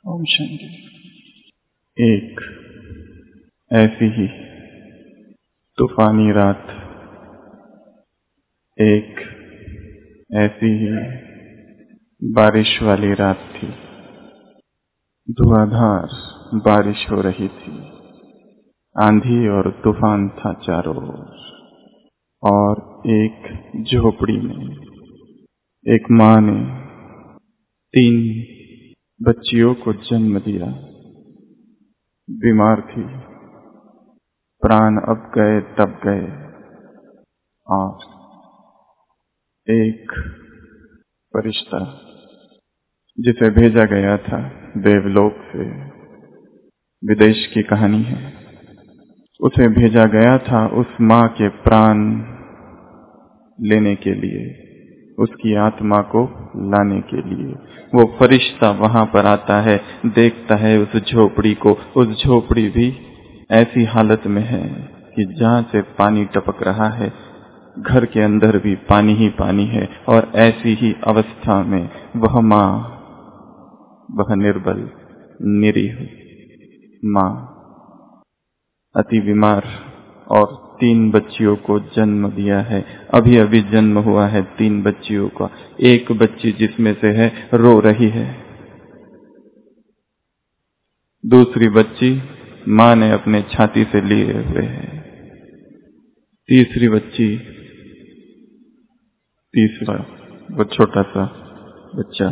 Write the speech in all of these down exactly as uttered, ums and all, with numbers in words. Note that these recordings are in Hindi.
ओम शांति। एक ऐसी ही तूफानी रात, एक ऐसी ही बारिश वाली रात थी। धुआंधार बारिश हो रही थी, आंधी और तूफान था चारों ओर। और एक झोपड़ी में एक माँ ने तीन बच्चियों को जन्म दिया। बीमार थी, प्राण अब गए तब गए। और एक फरिश्ता जिसे भेजा गया था देवलोक से, विदेश की कहानी है, उसे भेजा गया था उस माँ के प्राण लेने के लिए, उसकी आत्मा को लाने के लिए। वो फरिश्ता वहां पर आता है, देखता है उस झोपड़ी को। उस झोपड़ी भी ऐसी हालत में है कि जहां से पानी टपक रहा है, घर के अंदर भी पानी ही पानी है। और ऐसी ही अवस्था में वह माँ, वह निर्बल निरीह माँ, अति बीमार, और तीन बच्चियों को जन्म दिया है। अभी अभी जन्म हुआ है तीन बच्चियों का। एक बच्ची जिसमें से है रो रही है, दूसरी बच्ची माँ ने अपने छाती से लिए हुए है, तीसरी बच्ची, तीसरा वो छोटा सा बच्चा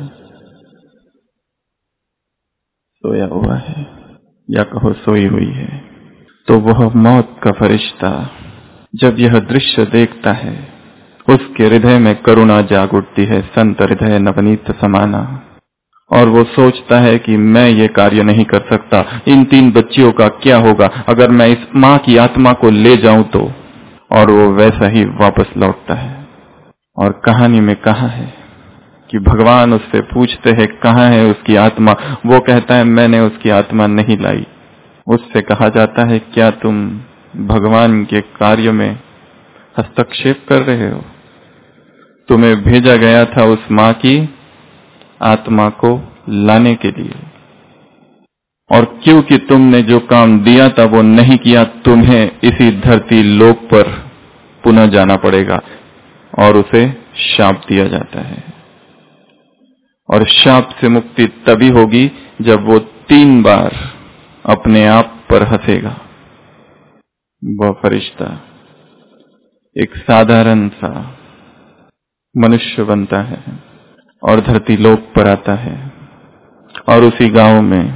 सोया हुआ है, या कहो सोई हुई है। तो वह मौत का फरिश्ता जब यह दृश्य देखता है, उसके हृदय में करुणा जाग उठती है, संत हृदय नवनीत समाना। और वो सोचता है कि मैं ये कार्य नहीं कर सकता, इन तीन बच्चियों का क्या होगा अगर मैं इस माँ की आत्मा को ले जाऊं तो। और वो वैसा ही वापस लौटता है। और कहानी में कहा है कि भगवान उससे पूछते हैं कहाँ है उसकी आत्मा। वो कहता है मैंने उसकी आत्मा नहीं लाई। उससे कहा जाता है क्या तुम भगवान के कार्य में हस्तक्षेप कर रहे हो? तुम्हें भेजा गया था उस माँ की आत्मा को लाने के लिए, और क्योंकि तुमने जो काम दिया था वो नहीं किया, तुम्हें इसी धरती लोक पर पुनः जाना पड़ेगा। और उसे शाप दिया जाता है। और शाप से मुक्ति तभी होगी जब वो तीन बार अपने आप पर हंसेगा। वह फरिश्ता एक साधारण सा मनुष्य बनता है और धरती लोक पर आता है। और उसी गांव में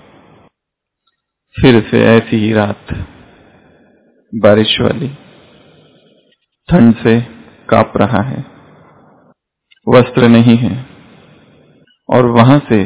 फिर से ऐसी ही रात, बारिश वाली, ठंड से कांप रहा है, वस्त्र नहीं है। और वहां से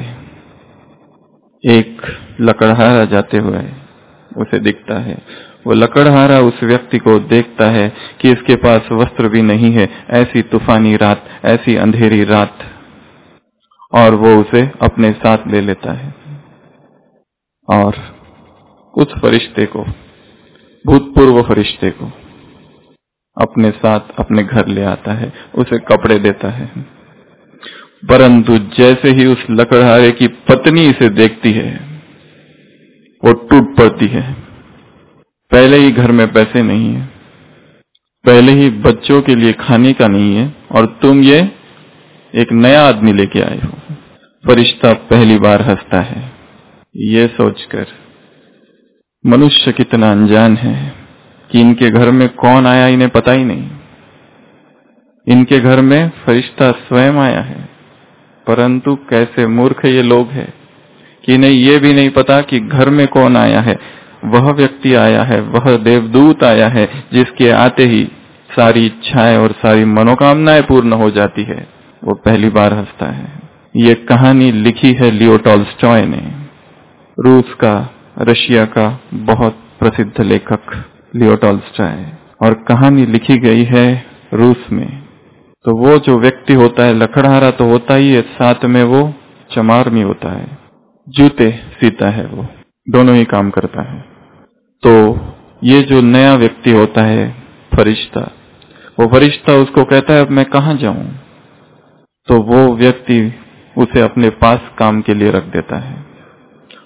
एक लकड़हारा जाते हुए उसे दिखता है। वो लकड़हारा उस व्यक्ति को देखता है कि इसके पास वस्त्र भी नहीं है, ऐसी तूफानी रात, ऐसी अंधेरी रात। और वो उसे अपने साथ ले लेता है और उस फरिश्ते को, भूतपूर्व फरिश्ते को, अपने साथ अपने घर ले आता है, उसे कपड़े देता है। परंतु जैसे ही उस लकड़हारे की पत्नी इसे देखती है, वो टूट पड़ती है। पहले ही घर में पैसे नहीं है, पहले ही बच्चों के लिए खाने का नहीं है, और तुम ये एक नया आदमी लेके आए हो। फरिश्ता पहली बार हंसता है, ये सोचकर मनुष्य कितना अनजान है कि इनके घर में कौन आया इन्हें पता ही नहीं। इनके घर में फरिश्ता स्वयं आया है, परंतु कैसे मूर्ख ये लोग हैं कि इन्हें ये भी नहीं पता कि घर में कौन आया है। वह व्यक्ति आया है, वह देवदूत आया है, जिसके आते ही सारी इच्छाएं और सारी मनोकामनाएं पूर्ण हो जाती है। वो पहली बार हंसता है। ये कहानी लिखी है लियो टॉल्स्टॉय ने, रूस का, रशिया का बहुत प्रसिद्ध लेखक लियो टॉल्स्टॉय। और कहानी लिखी गई है रूस में। तो वो जो व्यक्ति होता है, लकड़हारा तो होता ही है, साथ में वो चमार भी होता है, जूते सीता है, वो दोनों ही काम करता है। तो ये जो नया व्यक्ति होता है फरिश्ता, वो फरिश्ता उसको कहता है अब मैं कहाँ जाऊं? तो वो व्यक्ति उसे अपने पास काम के लिए रख देता है।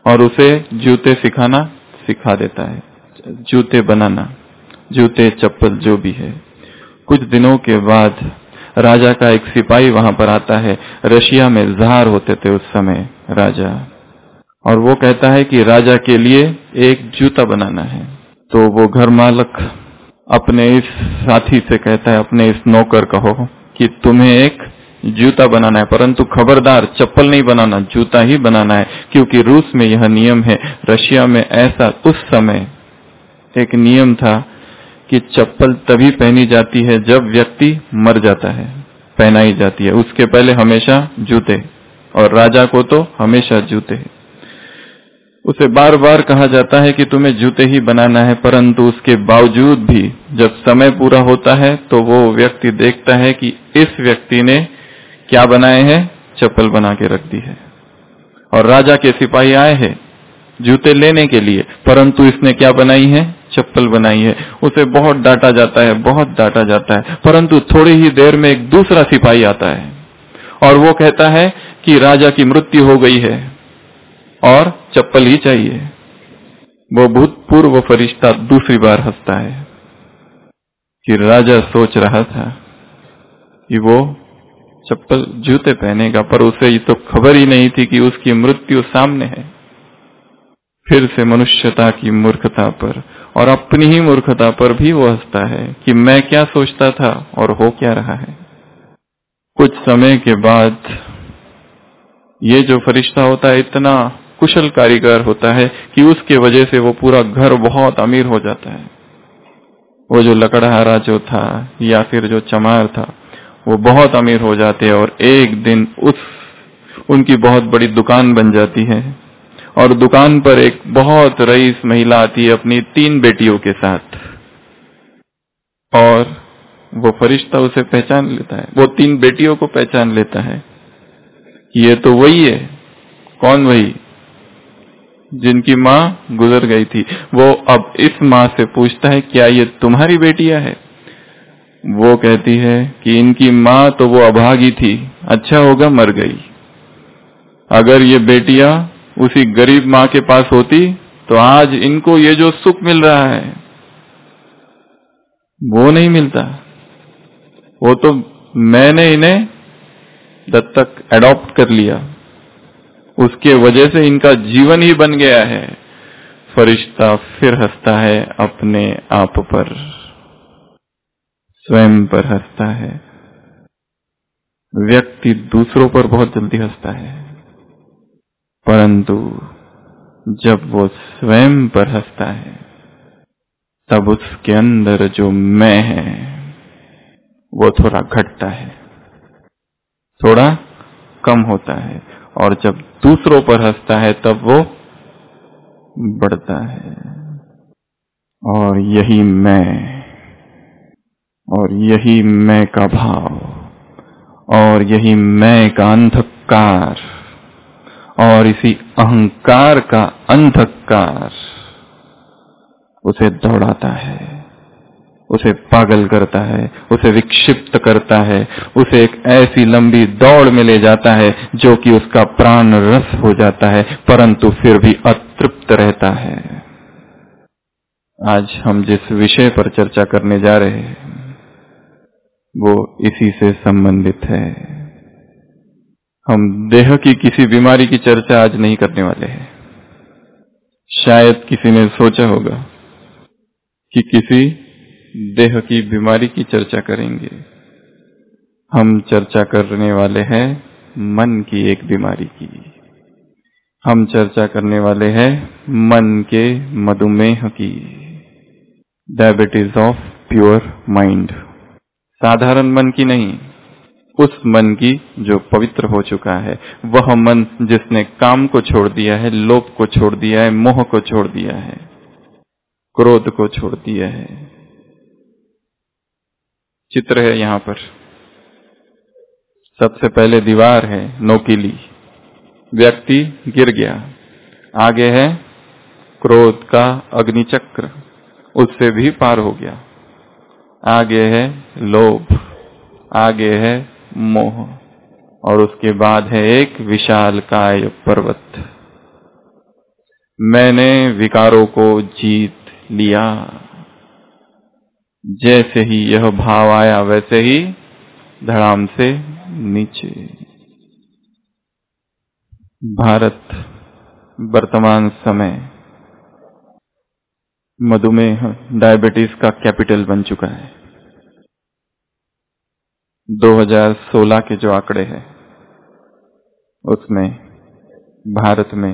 और उसे जूते सिखाना सिखा देता है, जूते बनाना, जूते चप्पल जो भी है। कुछ दिनों के बाद राजा का एक सिपाही वहां पर आता है। रशिया में ज़ार होते थे उस समय राजा, और वो कहता है कि राजा के लिए एक जूता बनाना है। तो वो घर मालक अपने इस साथी से कहता है, अपने इस नौकर कहो कि तुम्हें एक जूता बनाना है, परंतु खबरदार चप्पल नहीं बनाना, जूता ही बनाना है, क्योंकि रूस में यह नियम है। रशिया में ऐसा उस समय एक नियम था कि चप्पल तभी पहनी जाती है जब व्यक्ति मर जाता है, पहनाई जाती है। उसके पहले हमेशा जूते, और राजा को तो हमेशा जूते। उसे बार बार कहा जाता है कि तुम्हें जूते ही बनाना है, परंतु उसके बावजूद भी जब समय पूरा होता है तो वो व्यक्ति देखता है कि इस व्यक्ति ने क्या बनाए हैं, चप्पल बना के रख दी है। और राजा के सिपाही आए हैं जूते लेने के लिए, परंतु इसने क्या बनाई है, चप्पल बनाई है। उसे बहुत डांटा जाता है, बहुत डांटा जाता है, परंतु थोड़ी ही देर में एक दूसरा सिपाही आता है और वो कहता है कि राजा की मृत्यु हो गई है और चप्पल ही चाहिए। वो भूतपूर्व फरिश्ता दूसरी बार हंसता है कि राजा सोच रहा था कि वो चप्पल जूते पहनेगा, पर उसे ये तो खबर ही नहीं थी कि उसकी मृत्यु सामने है। फिर से मनुष्यता की मूर्खता पर और अपनी ही मूर्खता पर भी वो हंसता है कि मैं क्या सोचता था और हो क्या रहा है। कुछ समय के बाद ये जो फरिश्ता होता है इतना कुशल कारीगर होता है कि उसके वजह से वो पूरा घर बहुत अमीर हो जाता है। वो जो लकड़हारा जो था या फिर जो चमार था वो बहुत अमीर हो जाते हैं, और एक दिन उस उनकी बहुत बड़ी दुकान बन जाती है, और दुकान पर एक बहुत रईस महिला आती है अपनी तीन बेटियों के साथ, और वो फरिश्ता उसे पहचान लेता है, वो तीन बेटियों को पहचान लेता है कि ये तो वही है। कौन वही? जिनकी माँ गुजर गई थी। वो अब इस माँ से पूछता है क्या ये तुम्हारी बेटियां है? वो कहती है कि इनकी माँ तो वो अभागी थी, अच्छा होगा मर गई। अगर ये बेटियां उसी गरीब माँ के पास होती तो आज इनको ये जो सुख मिल रहा है वो नहीं मिलता। वो तो मैंने इन्हें दत्तक एडॉप्ट कर लिया, उसके वजह से इनका जीवन ही बन गया है। फरिश्ता फिर हंसता है अपने आप पर, स्वयं पर हंसता है। व्यक्ति दूसरों पर बहुत जल्दी हंसता है, परंतु जब वो स्वयं पर हंसता है तब उसके अंदर जो मैं है वो थोड़ा घटता है, थोड़ा कम होता है, और जब दूसरों पर हंसता है तब वो बढ़ता है। और यही मैं, और यही मैं का भाव, और यही मैं का अंधकार, और इसी अहंकार का अंधकार उसे दौड़ाता है, उसे पागल करता है, उसे विक्षिप्त करता है, उसे एक ऐसी लंबी दौड़ में ले जाता है जो कि उसका प्राण रस हो जाता है, परंतु फिर भी अतृप्त रहता है। आज हम जिस विषय पर चर्चा करने जा रहे हैं वो इसी से संबंधित है। हम देह की किसी बीमारी की चर्चा आज नहीं करने वाले हैं। शायद किसी ने सोचा होगा कि किसी देह की बीमारी की चर्चा करेंगे। हम चर्चा करने वाले हैं मन की एक बीमारी की। हम चर्चा करने वाले हैं मन के मधुमेह की, डायबिटीज ऑफ प्योर माइंड। साधारण मन की नहीं, उस मन की जो पवित्र हो चुका है, वह मन जिसने काम को छोड़ दिया है, लोभ को छोड़ दिया है, मोह को छोड़ दिया है, क्रोध को छोड़ दिया है। चित्र है यहाँ पर। सबसे पहले दीवार है नोकीली, व्यक्ति गिर गया। आगे है क्रोध का अग्निचक्र, उससे भी पार हो गया। आगे है लोभ, आगे है मोह, और उसके बाद है एक विशाल काय पर्वत। मैंने विकारों को जीत लिया। जैसे ही यह भाव आया वैसे ही धड़ाम से नीचे। भारत वर्तमान समय मधुमेह डायबिटीज का कैपिटल बन चुका है। दो हज़ार सोलह के जो आंकड़े हैं उसमें भारत में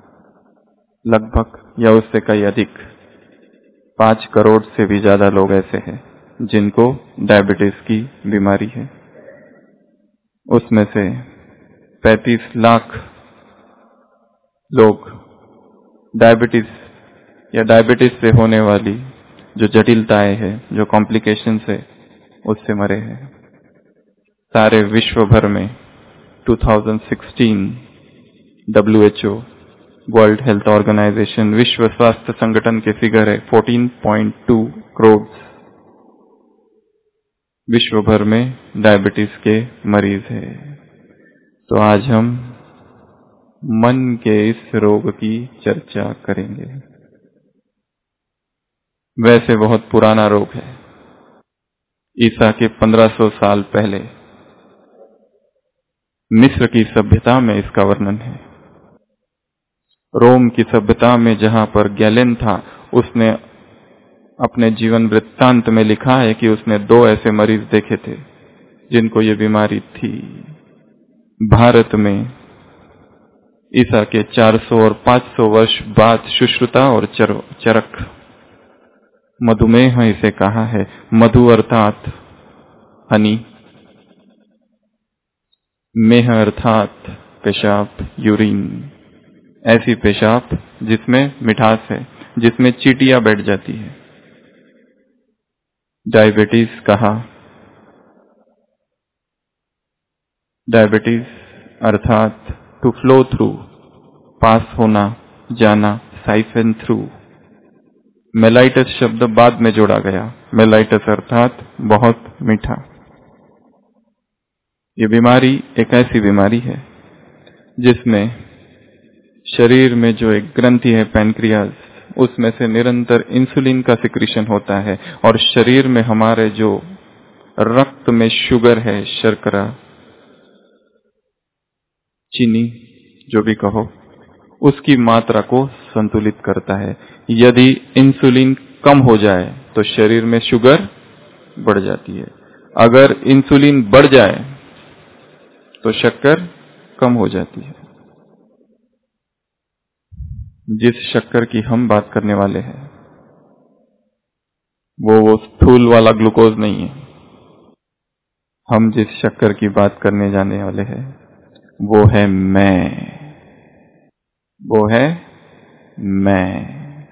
लगभग या उससे कई अधिक पांच करोड़ से भी ज्यादा लोग ऐसे हैं जिनको डायबिटीज की बीमारी है। उसमें से पैंतीस लाख लोग डायबिटीज या डायबिटीज से होने वाली जो जटिलताएं हैं, जो कॉम्प्लिकेशंस है, उससे मरे हैं। सारे विश्व भर में दो हज़ार सोलह W H O world health organisation विश्व स्वास्थ्य संगठन के फिगर है चौदह पॉइंट दो करोड़ विश्व भर में डायबिटीज के मरीज है। तो आज हम मन के इस रोग की चर्चा करेंगे। वैसे बहुत पुराना रोग है। ईसा के पंद्रह सौ साल पहले मिस्र की सभ्यता में इसका वर्णन है। रोम की सभ्यता में जहां पर गैलेन था, उसने अपने जीवन वृत्तांत में लिखा है कि उसने दो ऐसे मरीज देखे थे जिनको ये बीमारी थी। भारत में ईसा के चार सौ और पांच सौ वर्ष बाद सुश्रुता और चर, चरक मधुमेह इसे कहा है। मधु अर्थात हनी, मेह अर्थात पेशाब, यूरिन, ऐसी पेशाब जिसमें मिठास है, जिसमें चींटियां बैठ जाती है। डायबिटीज कहा। डायबिटीज अर्थात टू फ्लो थ्रू, पास होना, जाना, साइफन थ्रू। मेलाइटस शब्द बाद में जोड़ा गया। मेलाइटस अर्थात बहुत मीठा। ये बीमारी एक ऐसी बीमारी है जिसमें शरीर में जो एक ग्रंथि है पैनक्रियाज, उसमें से निरंतर इंसुलिन का सिक्रीशन होता है और शरीर में हमारे जो रक्त में शुगर है, शर्करा, चीनी, जो भी कहो, उसकी मात्रा को संतुलित करता है। यदि इंसुलिन कम हो जाए तो शरीर में शुगर बढ़ जाती है। अगर इंसुलिन बढ़ जाए तो शक्कर कम हो जाती है। जिस शक्कर की हम बात करने वाले हैं वो वो स्थूल वाला ग्लूकोज नहीं है। हम जिस शक्कर की बात करने जाने वाले हैं वो है मैं, वो है मैं।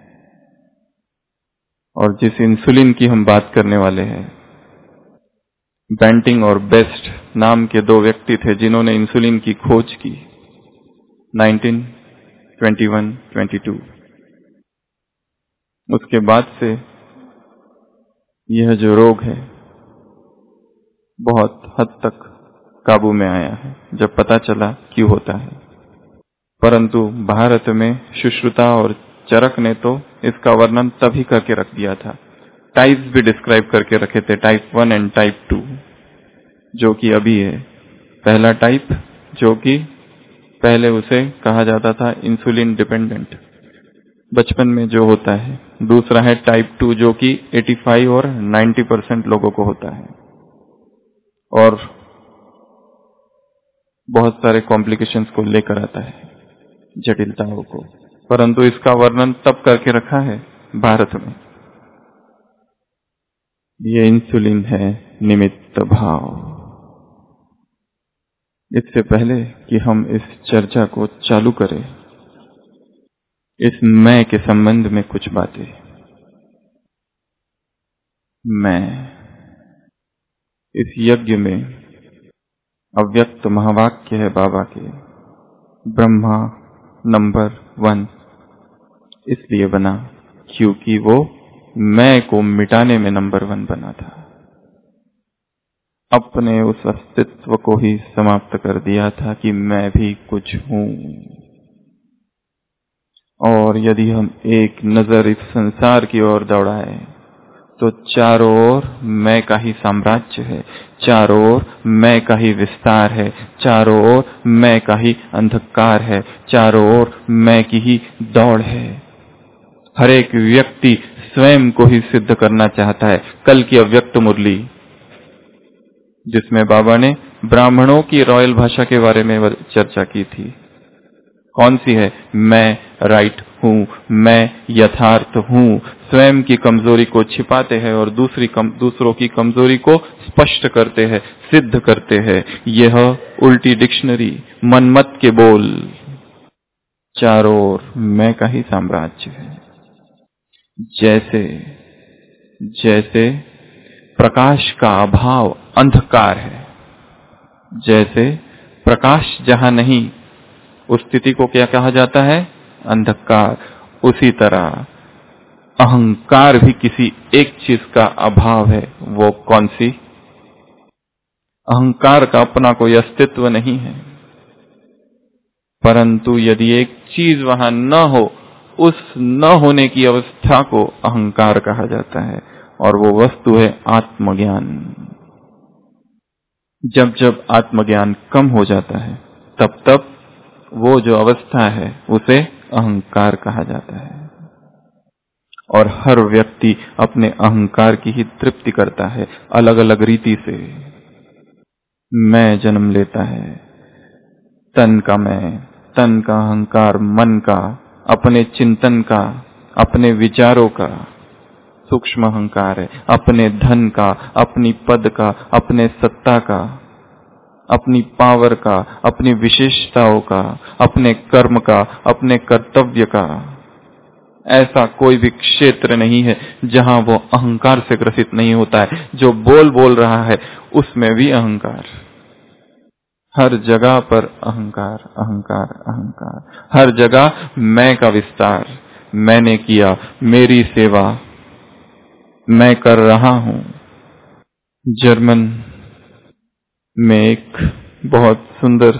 और जिस इंसुलिन की हम बात करने वाले हैं, बेंटिंग और बेस्ट नाम के दो व्यक्ति थे जिन्होंने इंसुलिन की खोज की उन्नीस सौ इक्कीस बाईस। उसके बाद से यह जो रोग है बहुत हद तक काबू में आया है, जब पता चला क्यों होता है। परंतु भारत में सुश्रुता और चरक ने तो इसका वर्णन तभी करके रख दिया था। टाइप्स भी डिस्क्राइब करके रखे थे, type one and type two, जो कि अभी है। पहला टाइप जो कि पहले उसे कहा जाता था इंसुलिन डिपेंडेंट, बचपन में जो होता है। दूसरा है टाइप टू जो कि पचासी और नब्बे परसेंट लोगों को होता है और बहुत सारे कॉम्प्लिकेशंस को लेकर आता है, जटिलताओं को। परंतु इसका वर्णन तब करके रखा है भारत में। ये इंसुलिन है निमित्त भाव। इससे पहले कि हम इस चर्चा को चालू करें, इस मैं के संबंध में कुछ बातें। मैं इस यज्ञ में अव्यक्त महावाक्य है बाबा के। ब्रह्मा नंबर वन इसलिए बना क्योंकि वो मैं को मिटाने में नंबर वन बना था। अपने उस अस्तित्व को ही समाप्त कर दिया था कि मैं भी कुछ हूं। और यदि हम एक नजर इस संसार की ओर दौड़ाएं तो चारों ओर मैं का ही साम्राज्य है, चारों ओर मैं का ही विस्तार है, चारों ओर मैं का ही अंधकार है, चारों ओर मैं की ही दौड़ है। हर एक व्यक्ति स्वयं को ही सिद्ध करना चाहता है। कल की अव्यक्त मुरली जिसमें बाबा ने ब्राह्मणों की रॉयल भाषा के बारे में चर्चा की थी, कौन सी है? मैं राइट हूँ, मैं यथार्थ हूँ। स्वयं की कमजोरी को छिपाते हैं और दूसरी कम, दूसरों की कमजोरी को स्पष्ट करते हैं, सिद्ध करते हैं। यह उल्टी डिक्शनरी, मनमत के बोल। चारों ओर मैं का ही साम्राज्य है। जैसे जैसे प्रकाश का अभाव अंधकार है, जैसे प्रकाश जहां नहीं उस स्थिति को क्या कहा जाता है? अंधकार। उसी तरह अहंकार भी किसी एक चीज का अभाव है। वो कौन सी? अहंकार का अपना कोई अस्तित्व नहीं है, परंतु यदि एक चीज वहां न हो, उस न होने की अवस्था को अहंकार कहा जाता है, और वो वस्तु है आत्मज्ञान। जब जब आत्मज्ञान कम हो जाता है तब तब वो जो अवस्था है उसे अहंकार कहा जाता है। और हर व्यक्ति अपने अहंकार की ही तृप्ति करता है अलग अलग रीति से। मैं जन्म लेता है, तन का मैं, तन का अहंकार, मन का, अपने चिंतन का, अपने विचारों का सूक्ष्म अहंकार है, अपने धन का, अपनी पद का, अपने सत्ता का, अपनी पावर का, अपनी विशेषताओं का, अपने कर्म का, अपने कर्तव्य का। ऐसा कोई भी क्षेत्र नहीं है जहां वो अहंकार से ग्रसित नहीं होता है। जो बोल बोल रहा है उसमें भी अहंकार, हर जगह पर अहंकार, अहंकार, अहंकार। हर जगह मैं का विस्तार, मैंने किया, मेरी सेवा, मैं कर रहा हूं। जर्मन में एक बहुत सुंदर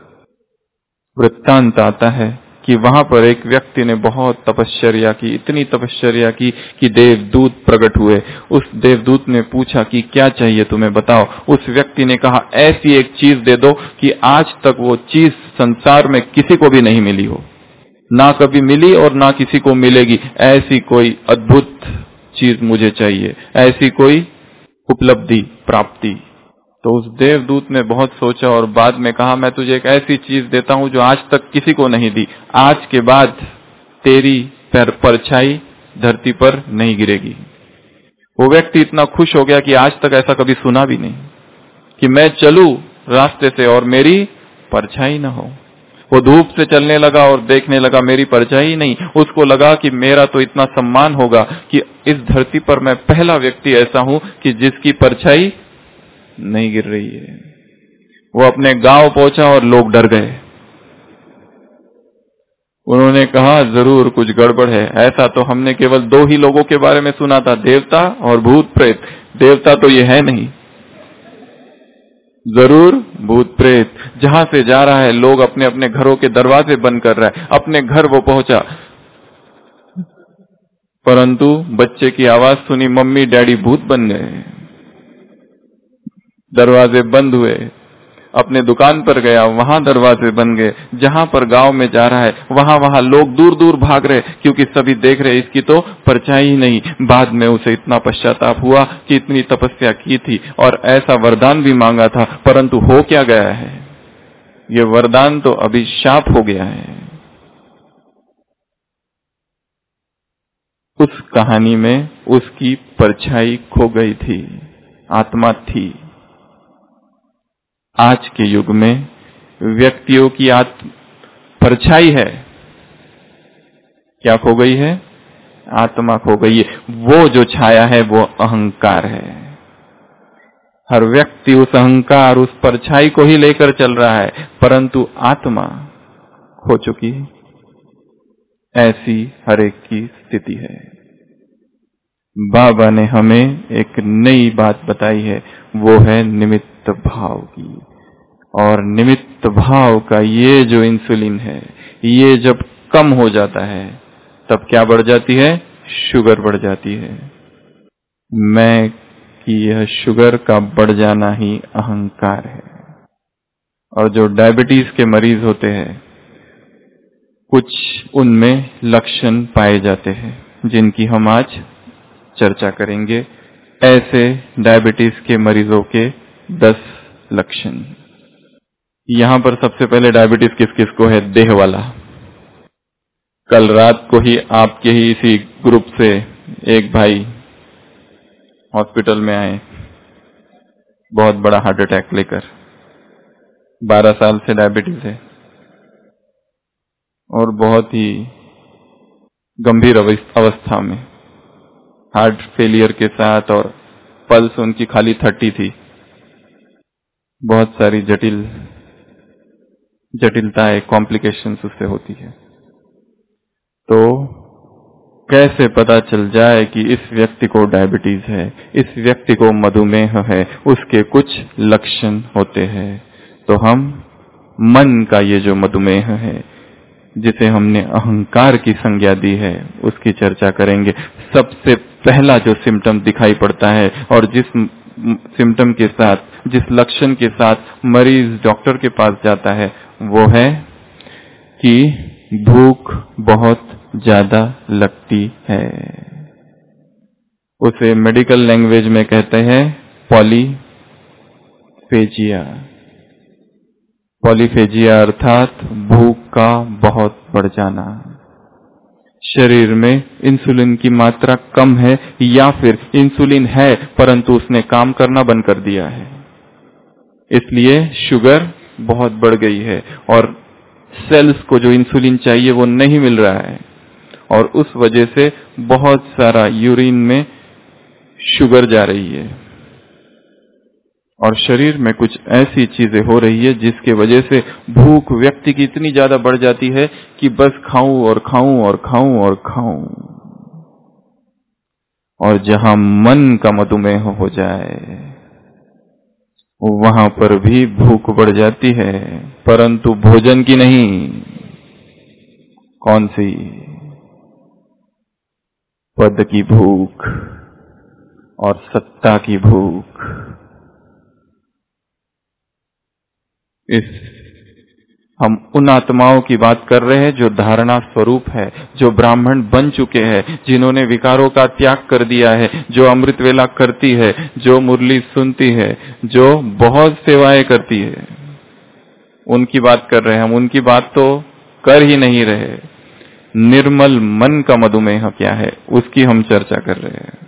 वृत्तांत आता है कि वहां पर एक व्यक्ति ने बहुत तपश्चर्या की, इतनी तपश्चर्या की कि देवदूत प्रकट हुए। उस देवदूत ने पूछा कि क्या चाहिए तुम्हें, बताओ। उस व्यक्ति ने कहा ऐसी एक चीज दे दो कि आज तक वो चीज संसार में किसी को भी नहीं मिली हो, ना कभी मिली और ना किसी को मिलेगी। ऐसी कोई अद्भुत चीज मुझे चाहिए, ऐसी कोई उपलब्धि, प्राप्ति। तो उस देवदूत ने बहुत सोचा और बाद में कहा मैं तुझे एक ऐसी चीज देता हूं जो आज तक किसी को नहीं दी। आज के बाद तेरी पर परछाई धरती पर नहीं गिरेगी। वो व्यक्ति इतना खुश हो गया कि आज तक ऐसा कभी सुना भी नहीं कि मैं चलूं रास्ते से और मेरी परछाई न हो। वो धूप से चलने लगा और देखने लगा, मेरी परछाई नहीं। उसको लगा कि मेरा तो इतना सम्मान होगा कि इस धरती पर मैं पहला व्यक्ति ऐसा हूं कि जिसकी परछाई नहीं गिर रही है। वो अपने गांव पहुंचा और लोग डर गए। उन्होंने कहा जरूर कुछ गड़बड़ है। ऐसा तो हमने केवल दो ही लोगों के बारे में सुना था, देवता और भूत प्रेत। देवता तो ये है नहीं, जरूर भूत प्रेत। जहां से जा रहा है लोग अपने अपने घरों के दरवाजे बंद कर रहा है। अपने घर वो पहुंचा, परंतु बच्चे की आवाज सुनी, मम्मी डैडी भूत बन गए। दरवाजे बंद हुए। अपने दुकान पर गया, वहां दरवाजे बन गए। जहां पर गांव में जा रहा है वहां वहां लोग दूर दूर भाग रहे क्योंकि सभी देख रहे इसकी तो परछाई ही नहीं। बाद में उसे इतना पश्चाताप हुआ कि इतनी तपस्या की थी और ऐसा वरदान भी मांगा था, परंतु हो क्या गया है, ये वरदान तो अभी शाप हो गया है। उस कहानी में उसकी परछाई खो गई थी, आत्मा थी। आज के युग में व्यक्तियों की आत्म परछाई है, क्या खो गई है? आत्मा खो गई है। वो जो छाया है वो अहंकार है। हर व्यक्ति उस अहंकार, उस परछाई को ही लेकर चल रहा है, परंतु आत्मा खो चुकी है। ऐसी हर एक की स्थिति है। बाबा ने हमें एक नई बात बताई है, वो है निमित्त भाव की। और निमित्त भाव का ये जो इंसुलिन है, ये जब कम हो जाता है तब क्या बढ़ जाती है? शुगर बढ़ जाती है। मैं कि यह शुगर का बढ़ जाना ही अहंकार है। और जो डायबिटीज के मरीज होते हैं कुछ उनमें लक्षण पाए जाते हैं जिनकी हम आज चर्चा करेंगे। ऐसे डायबिटीज के मरीजों के दस लक्षण। यहां पर सबसे पहले डायबिटीज किस किस को है? देह वाला। कल रात को ही आपके ही इसी ग्रुप से एक भाई हॉस्पिटल में आए, बहुत बड़ा हार्ट अटैक लेकर। बारह साल से डायबिटीज है और बहुत ही गंभीर अवस्था में, हार्ट फेलियर के साथ, और पल्स उनकी खाली थर्टी थी। बहुत सारी जटिल जटिलताएं, कॉम्प्लिकेशंस उससे होती है। तो कैसे पता चल जाए कि इस व्यक्ति को डायबिटीज है, इस व्यक्ति को मधुमेह है? उसके कुछ लक्षण होते हैं। तो हम मन का ये जो मधुमेह है, जिसे हमने अहंकार की संज्ञा दी है, उसकी चर्चा करेंगे। सबसे पहला जो सिम्टम दिखाई पड़ता है और जिस सिम्टम के साथ, जिस लक्षण के साथ मरीज डॉक्टर के पास जाता है, वो है कि भूख बहुत ज्यादा लगती है। उसे मेडिकल लैंग्वेज में कहते हैं पॉलीफेजिया। पॉलीफेजिया अर्थात भूख का बहुत बढ़ जाना। शरीर में इंसुलिन की मात्रा कम है या फिर इंसुलिन है परंतु उसने काम करना बंद कर दिया है, इसलिए शुगर बहुत बढ़ गई है और सेल्स को जो इंसुलिन चाहिए वो नहीं मिल रहा है और उस वजह से बहुत सारा यूरिन में शुगर जा रही है और शरीर में कुछ ऐसी चीजें हो रही है जिसके वजह से भूख व्यक्ति की इतनी ज्यादा बढ़ जाती है कि बस खाऊं और खाऊं और खाऊं और खाऊं। और जहां मन का मधुमेह हो जाए वहां पर भी भूख बढ़ जाती है, परंतु भोजन की नहीं। कौन सी? पद की भूख और सत्ता की भूख। इस हम उन आत्माओं की बात कर रहे हैं जो धारणा स्वरूप है, जो ब्राह्मण बन चुके हैं, जिन्होंने विकारों का त्याग कर दिया है, जो अमृत वेला करती है, जो मुरली सुनती है, जो बहुत सेवाएं करती है, उनकी बात कर रहे हैं हम। उनकी बात तो कर ही नहीं रहे। निर्मल मन का मधुमेह क्या है उसकी हम चर्चा कर रहे हैं।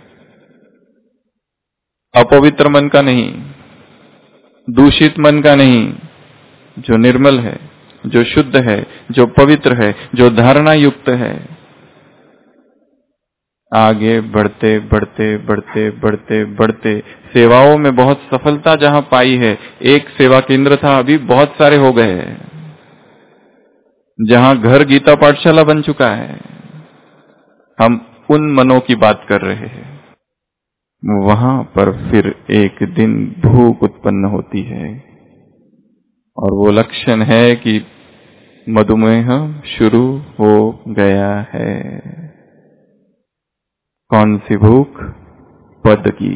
अपवित्र मन का नहीं, दूषित मन का नहीं, जो निर्मल है, जो शुद्ध है, जो पवित्र है, जो धारणा युक्त है। आगे बढ़ते बढ़ते बढ़ते बढ़ते बढ़ते सेवाओं में बहुत सफलता जहां पाई है, एक सेवा केंद्र था, अभी बहुत सारे हो गए हैं। जहां घर गीता पाठशाला बन चुका है, हम उन मनों की बात कर रहे हैं। वहां पर फिर एक दिन भूख उत्पन्न होती है और वो लक्षण है कि मधुमेह शुरू हो गया है। कौन सी भूख? पद की,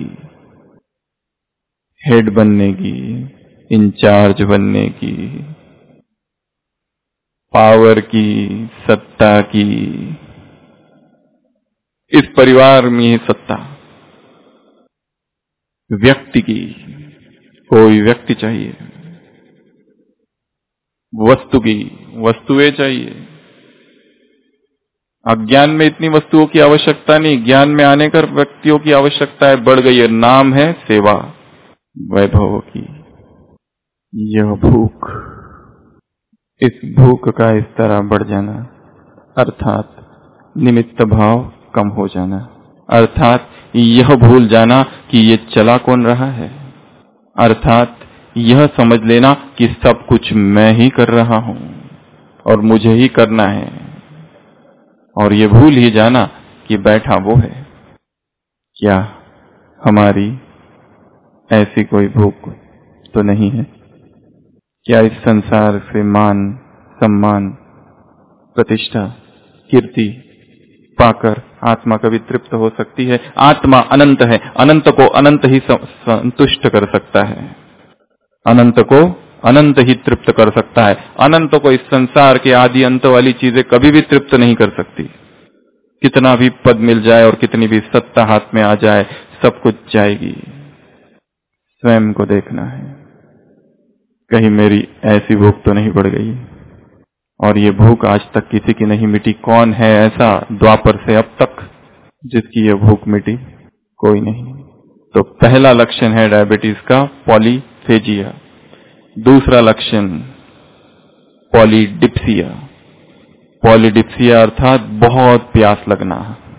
हेड बनने की, इंचार्ज बनने की, पावर की, सत्ता की। इस परिवार में ही सत्ता, व्यक्ति की, कोई व्यक्ति चाहिए, वस्तु की, वस्तुएं चाहिए। अज्ञान में इतनी वस्तुओं की आवश्यकता नहीं, ज्ञान में आने कर व्यक्तियों की आवश्यकताएं बढ़ गई है। नाम है सेवा, वैभव की। यह भूख, इस भूख का इस तरह बढ़ जाना, अर्थात निमित्त भाव कम हो जाना, अर्थात यह भूल जाना कि ये चला कौन रहा है, अर्थात यह समझ लेना कि सब कुछ मैं ही कर रहा हूं और मुझे ही करना है, और ये भूल ही जाना कि बैठा वो है। क्या हमारी ऐसी कोई भूख तो नहीं है? क्या इस संसार से मान, सम्मान, प्रतिष्ठा, कीर्ति पाकर आत्मा कभी तृप्त हो सकती है? आत्मा अनंत है, अनंत को अनंत ही संतुष्ट कर सकता है, अनंत को अनंत ही तृप्त कर सकता है। अनंत को इस संसार के आदि अंत वाली चीजें कभी भी तृप्त नहीं कर सकती। कितना भी पद मिल जाए और कितनी भी सत्ता हाथ में आ जाए, सब कुछ जाएगी। स्वयं को देखना है, कहीं मेरी ऐसी भूख तो नहीं बढ़ गई, और ये भूख आज तक किसी की नहीं मिटी। कौन है ऐसा द्वापर से अब तक जिसकी ये भूख मिटी? कोई नहीं। तो पहला लक्षण है डायबिटीज का पॉलीफेजिया। दूसरा लक्षण पॉलीडिप्सिया। पॉलीडिप्सिया अर्थात बहुत प्यास लगना,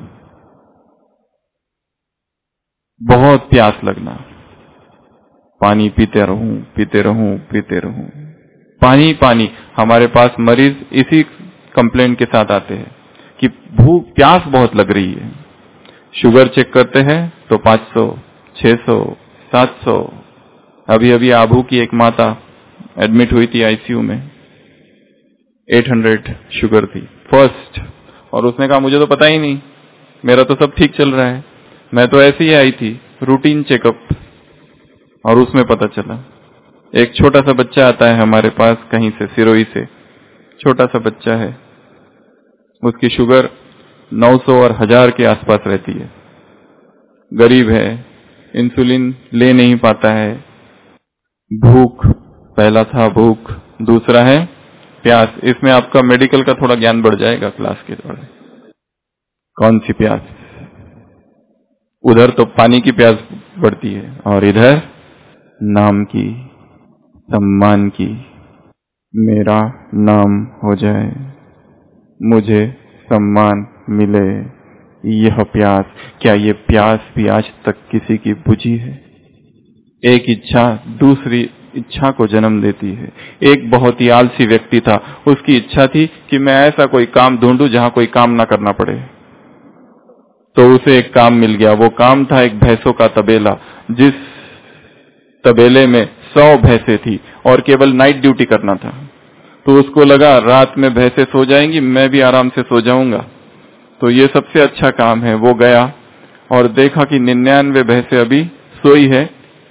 बहुत प्यास लगना। पानी पीते रहूं पीते रहूं पीते रहूं, पानी पानी। हमारे पास मरीज इसी कंप्लेंट के साथ आते हैं कि भूख प्यास बहुत लग रही है। शुगर चेक करते हैं तो पाँच सौ, छह सौ, सात सौ। अभी अभी आबू की एक माता एडमिट हुई थी आईसीयू में, आठ सौ शुगर थी फर्स्ट, और उसने कहा मुझे तो पता ही नहीं, मेरा तो सब ठीक चल रहा है, मैं तो ऐसे ही आई थी रूटीन चेकअप। और उसमें पता चला एक छोटा सा बच्चा आता है हमारे पास कहीं से, सिरोही से, छोटा सा बच्चा है, उसकी शुगर नौ सौ और हजार के आसपास रहती है, गरीब है, इंसुलिन ले नहीं पाता है। भूख, पहला था भूख, दूसरा है प्यास। इसमें आपका मेडिकल का थोड़ा ज्ञान बढ़ जाएगा क्लास के दौरान। कौन सी प्यास? उधर तो पानी की प्यास बढ़ती है, और इधर नाम की, सम्मान की। मेरा नाम हो जाए, मुझे सम्मान मिले, यह प्यास। क्या ये प्यास भी आज तक किसी की बुझी है? एक इच्छा दूसरी इच्छा को जन्म देती है। एक बहुत ही आलसी व्यक्ति था, उसकी इच्छा थी कि मैं ऐसा कोई काम ढूंढूं जहां कोई काम ना करना पड़े। तो उसे एक काम मिल गया। वो काम था एक भैंसों का तबेला। जिस तबेले में सौ भैंसें थी और केवल नाइट ड्यूटी करना था। तो उसको लगा रात में भैंसें सो जाएंगी, मैं भी आराम से सो जाऊंगा, तो ये सबसे अच्छा काम है। वो गया और देखा कि निन्यानवे भैंसें अभी सोई है,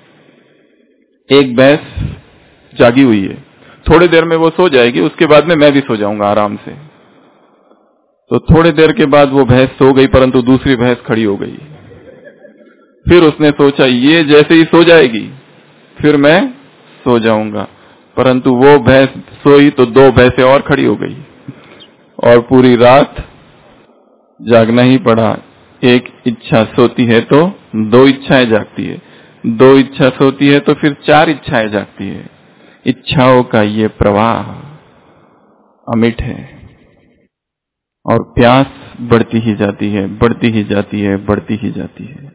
एक भैंस जागी हुई है। थोड़ी देर में वो सो जाएगी, उसके बाद में मैं भी सो जाऊंगा आराम से। तो थोड़ी देर के बाद वो भैंस सो गई, परंतु दूसरी भैंस खड़ी हो गई। फिर उसने सोचा ये जैसे ही सो जाएगी फिर मैं सो जाऊंगा, परंतु वो भैंस सोई तो दो भैंसें और खड़ी हो गई, और पूरी रात जागना ही पड़ा। एक इच्छा सोती है तो दो इच्छाएं जागती है, दो इच्छा सोती है तो फिर चार इच्छाएं जागती है। इच्छाओं का ये प्रवाह अमिट है, और प्यास बढ़ती ही जाती है, बढ़ती ही जाती है, बढ़ती ही जाती है।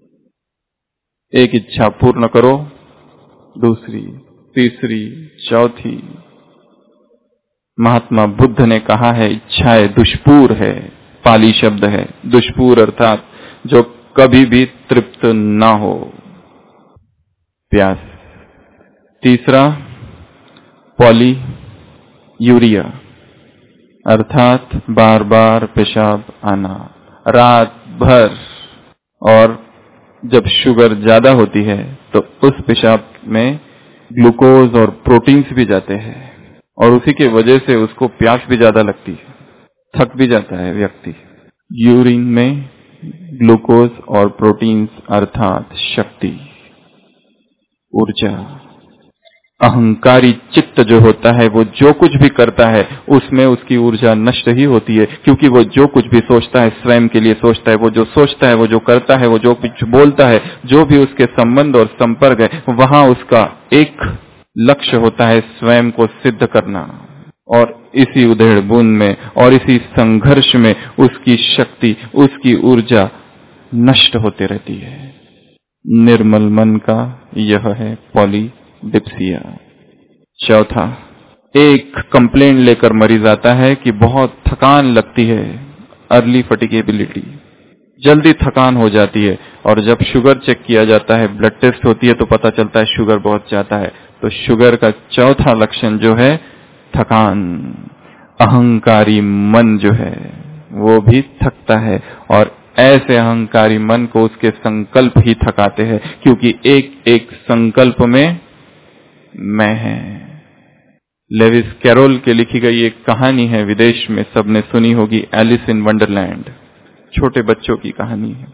एक इच्छा पूर्ण करो, दूसरी, तीसरी, चौथी। महात्मा बुद्ध ने कहा है इच्छाएं दुष्पूर है, पाली शब्द है दुष्पूर, अर्थात जो कभी भी तृप्त ना हो। प्यास। तीसरा पॉली यूरिया, अर्थात बार बार पेशाब आना रात भर। और जब शुगर ज्यादा होती है तो उस पेशाब में ग्लूकोज और प्रोटीन्स भी जाते हैं, और उसी के वजह से उसको प्यास भी ज्यादा लगती है, थक भी जाता है व्यक्ति। यूरिन में ग्लूकोज और प्रोटीन्स अर्थात शक्ति, ऊर्जा। अहंकारी चित्त जो होता है वो जो कुछ भी करता है उसमें उसकी ऊर्जा नष्ट ही होती है, क्योंकि वो जो कुछ भी सोचता है स्वयं के लिए सोचता है। वो जो सोचता है, वो जो करता है, वो जो कुछ बोलता है, जो भी उसके संबंध और संपर्क है, वहां उसका एक लक्ष्य होता है स्वयं को सिद्ध करना। और इसी उधेड़ बुन में और इसी संघर्ष में उसकी शक्ति, उसकी ऊर्जा नष्ट होते रहती है। निर्मल मन का यह है पॉलीडिप्सिया। चौथा, एक कंप्लेंट लेकर मरीज आता है कि बहुत थकान लगती है, अर्ली फटिगेबिलिटी, जल्दी थकान हो जाती है। और जब शुगर चेक किया जाता है, ब्लड टेस्ट होती है, तो पता चलता है शुगर बहुत ज्यादा है। तो शुगर का चौथा लक्षण जो है थकान। अहंकारी मन जो है वो भी थकता है, और ऐसे अहंकारी मन को उसके संकल्प ही थकाते हैं, क्योंकि एक एक संकल्प में मैं है। लेविस कैरोल के लिखी गई एक कहानी है, विदेश में सबने सुनी होगी, एलिस इन वंडरलैंड। छोटे बच्चों की कहानी है,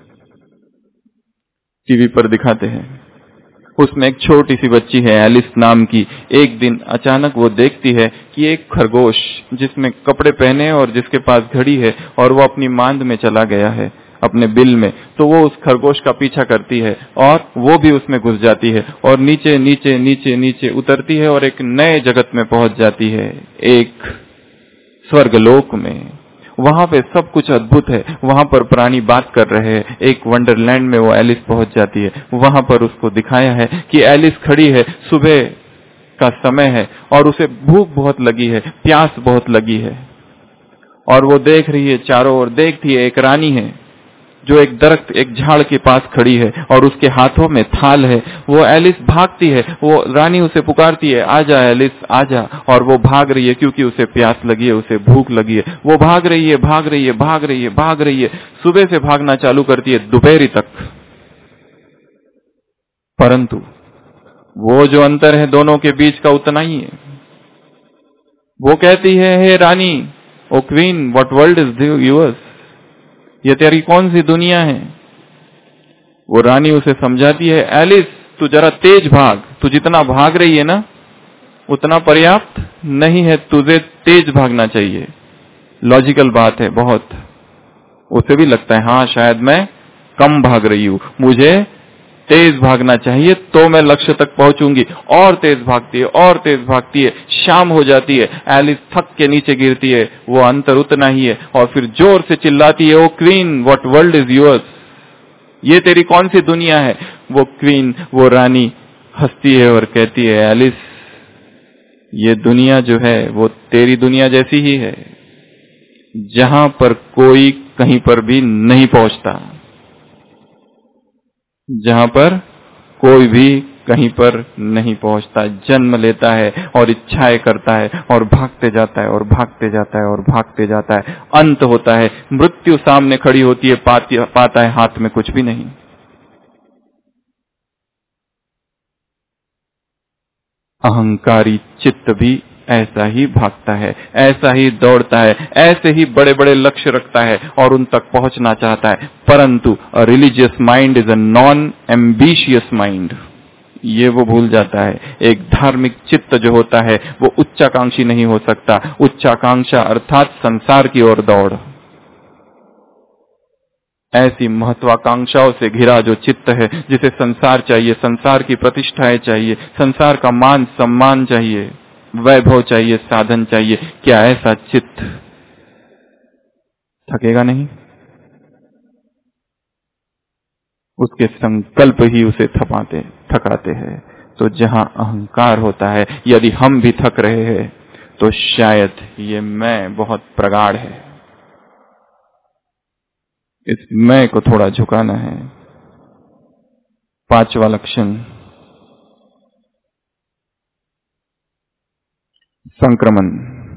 टीवी पर दिखाते हैं। उसमें एक छोटी सी बच्ची है एलिस नाम की। एक दिन अचानक वो देखती है कि एक खरगोश जिसने कपड़े पहने और जिसके पास घड़ी है, और वो अपनी मांद में चला गया है, अपने बिल में, तो वो उस खरगोश का पीछा करती है और वो भी उसमें घुस जाती है और नीचे नीचे नीचे नीचे उतरती है और एक नए जगत में पहुंच जाती है, एक स्वर्गलोक में। वहां पे सब कुछ अद्भुत है, वहां पर प्राणी बात कर रहे हैं। एक वंडरलैंड में वो एलिस पहुंच जाती है। वहां पर उसको दिखाया है कि एलिस खड़ी है, सुबह का समय है और उसे भूख बहुत लगी है, प्यास बहुत लगी है, और वो देख रही है चारों ओर। देखती है एक रानी है जो एक दरख्त, एक झाड़ के पास खड़ी है और उसके हाथों में थाल है। वो एलिस भागती है, वो रानी उसे पुकारती है, आजा एलिस आजा, और वो भाग रही है क्योंकि उसे प्यास लगी है, उसे भूख लगी है। वो भाग रही है भाग रही है भाग रही है भाग रही है सुबह से भागना चालू करती है दोपहरी तक। परंतु वो जो अंतर है दोनों के बीच का उतना ही है। वो कहती है, हे रानी, oh queen, what world is yours, ये तेरी कौन सी दुनिया है। वो रानी उसे समझाती है, एलिस तू जरा तेज भाग, तू जितना भाग रही है ना उतना पर्याप्त नहीं है, तुझे तेज भागना चाहिए। लॉजिकल बात है बहुत। उसे भी लगता है हाँ शायद मैं कम भाग रही हूं, मुझे तेज भागना चाहिए तो मैं लक्ष्य तक पहुंचूंगी। और तेज भागती है और तेज भागती है, शाम हो जाती है, एलिस थक के नीचे गिरती है, वो अंतर उतना ही है, और फिर जोर से चिल्लाती है, oh queen, what world is yours, ये तेरी कौन सी दुनिया है। वो क्वीन, वो रानी हंसती है और कहती है, एलिस ये दुनिया जो है वो तेरी दुनिया जैसी ही है, जहां पर कोई कहीं पर भी नहीं पहुंचता, जहां पर कोई भी कहीं पर नहीं पहुंचता, जन्म लेता है और इच्छाएं करता है और भागते जाता है और भागते जाता है और भागते जाता है, अंत होता है, मृत्यु सामने खड़ी होती है, पाती, पाता है हाथ में कुछ भी नहीं। अहंकारी चित्त भी ऐसा ही भागता है, ऐसा ही दौड़ता है, ऐसे ही बड़े बड़े लक्ष्य रखता है और उन तक पहुंचना चाहता है। परंतु a religious mind is a non ambitious mind, ये वो भूल जाता है। एक धार्मिक चित्त जो होता है वो उच्चाकांक्षी नहीं हो सकता। उच्चाकांक्षा अर्थात संसार की ओर दौड़। ऐसी महत्वाकांक्षाओं से घिरा जो चित्त है, जिसे संसार चाहिए, संसार की प्रतिष्ठाएं चाहिए, संसार का मान सम्मान चाहिए, वैभव चाहिए, साधन चाहिए, क्या ऐसा चित्त थकेगा नहीं? उसके संकल्प ही उसे थपाते थकाते हैं। तो जहां अहंकार होता है, यदि हम भी थक रहे हैं तो शायद ये मैं बहुत प्रगाढ़ है, इस मैं को थोड़ा झुकाना है। पांचवा लक्षण, संक्रमण,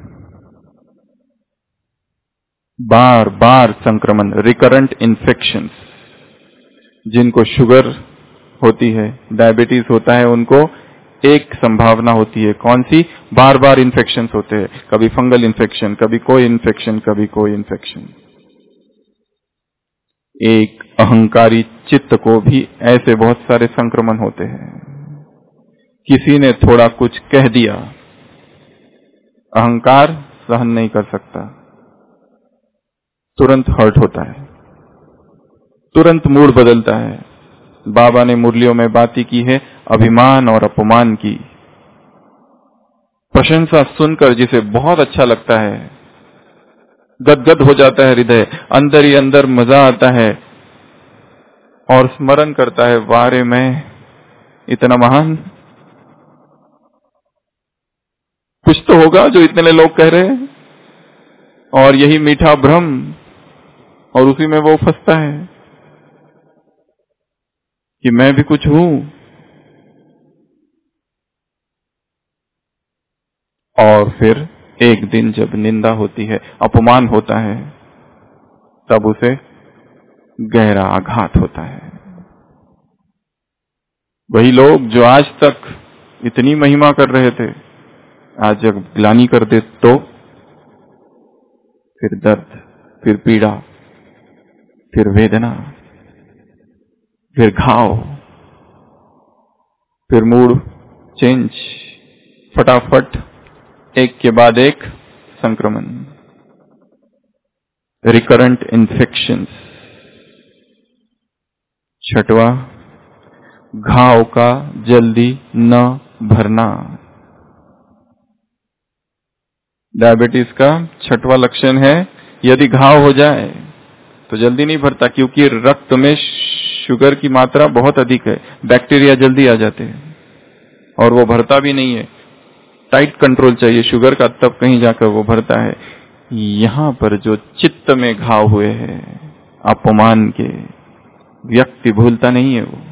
बार बार संक्रमण, रिकरेंट इन्फेक्शंस। जिनको शुगर होती है, डायबिटीज होता है, उनको एक संभावना होती है, कौन सी? बार बार इन्फेक्शंस होते हैं, कभी फंगल इन्फेक्शन, कभी कोई इन्फेक्शन, कभी कोई इन्फेक्शन। एक अहंकारी चित्त को भी ऐसे बहुत सारे संक्रमण होते हैं। किसी ने थोड़ा कुछ कह दिया, अहंकार सहन नहीं कर सकता, तुरंत हर्ट होता है, तुरंत मूड बदलता है। बाबा ने मुरलियों में बातें की है अभिमान और अपमान की। प्रशंसा सुनकर जिसे बहुत अच्छा लगता है, गदगद हो जाता है हृदय, अंदर ही अंदर मजा आता है और स्मरण करता है, वारे मैं इतना महान, कुछ तो होगा जो इतने लोग कह रहे हैं, और यही मीठा भ्रम, और उसी में वो फंसता है कि मैं भी कुछ हूं। और फिर एक दिन जब निंदा होती है, अपमान होता है, तब उसे गहरा आघात होता है। वही लोग जो आज तक इतनी महिमा कर रहे थे, आज जब ग्लानि कर दे तो फिर दर्द, फिर पीड़ा, फिर वेदना, फिर घाव, फिर मूड चेंज, फटाफट एक के बाद एक संक्रमण, रिकरेंट इन्फेक्शंस। छठवा, घाव का जल्दी न भरना। डायबिटीज का छठवां लक्षण है, यदि घाव हो जाए तो जल्दी नहीं भरता, क्योंकि रक्त में शुगर की मात्रा बहुत अधिक है, बैक्टीरिया जल्दी आ जाते हैं और वो भरता भी नहीं है। टाइट कंट्रोल चाहिए शुगर का, तब कहीं जाकर वो भरता है। यहां पर जो चित्त में घाव हुए हैं अपमान के, व्यक्ति भूलता नहीं है। वो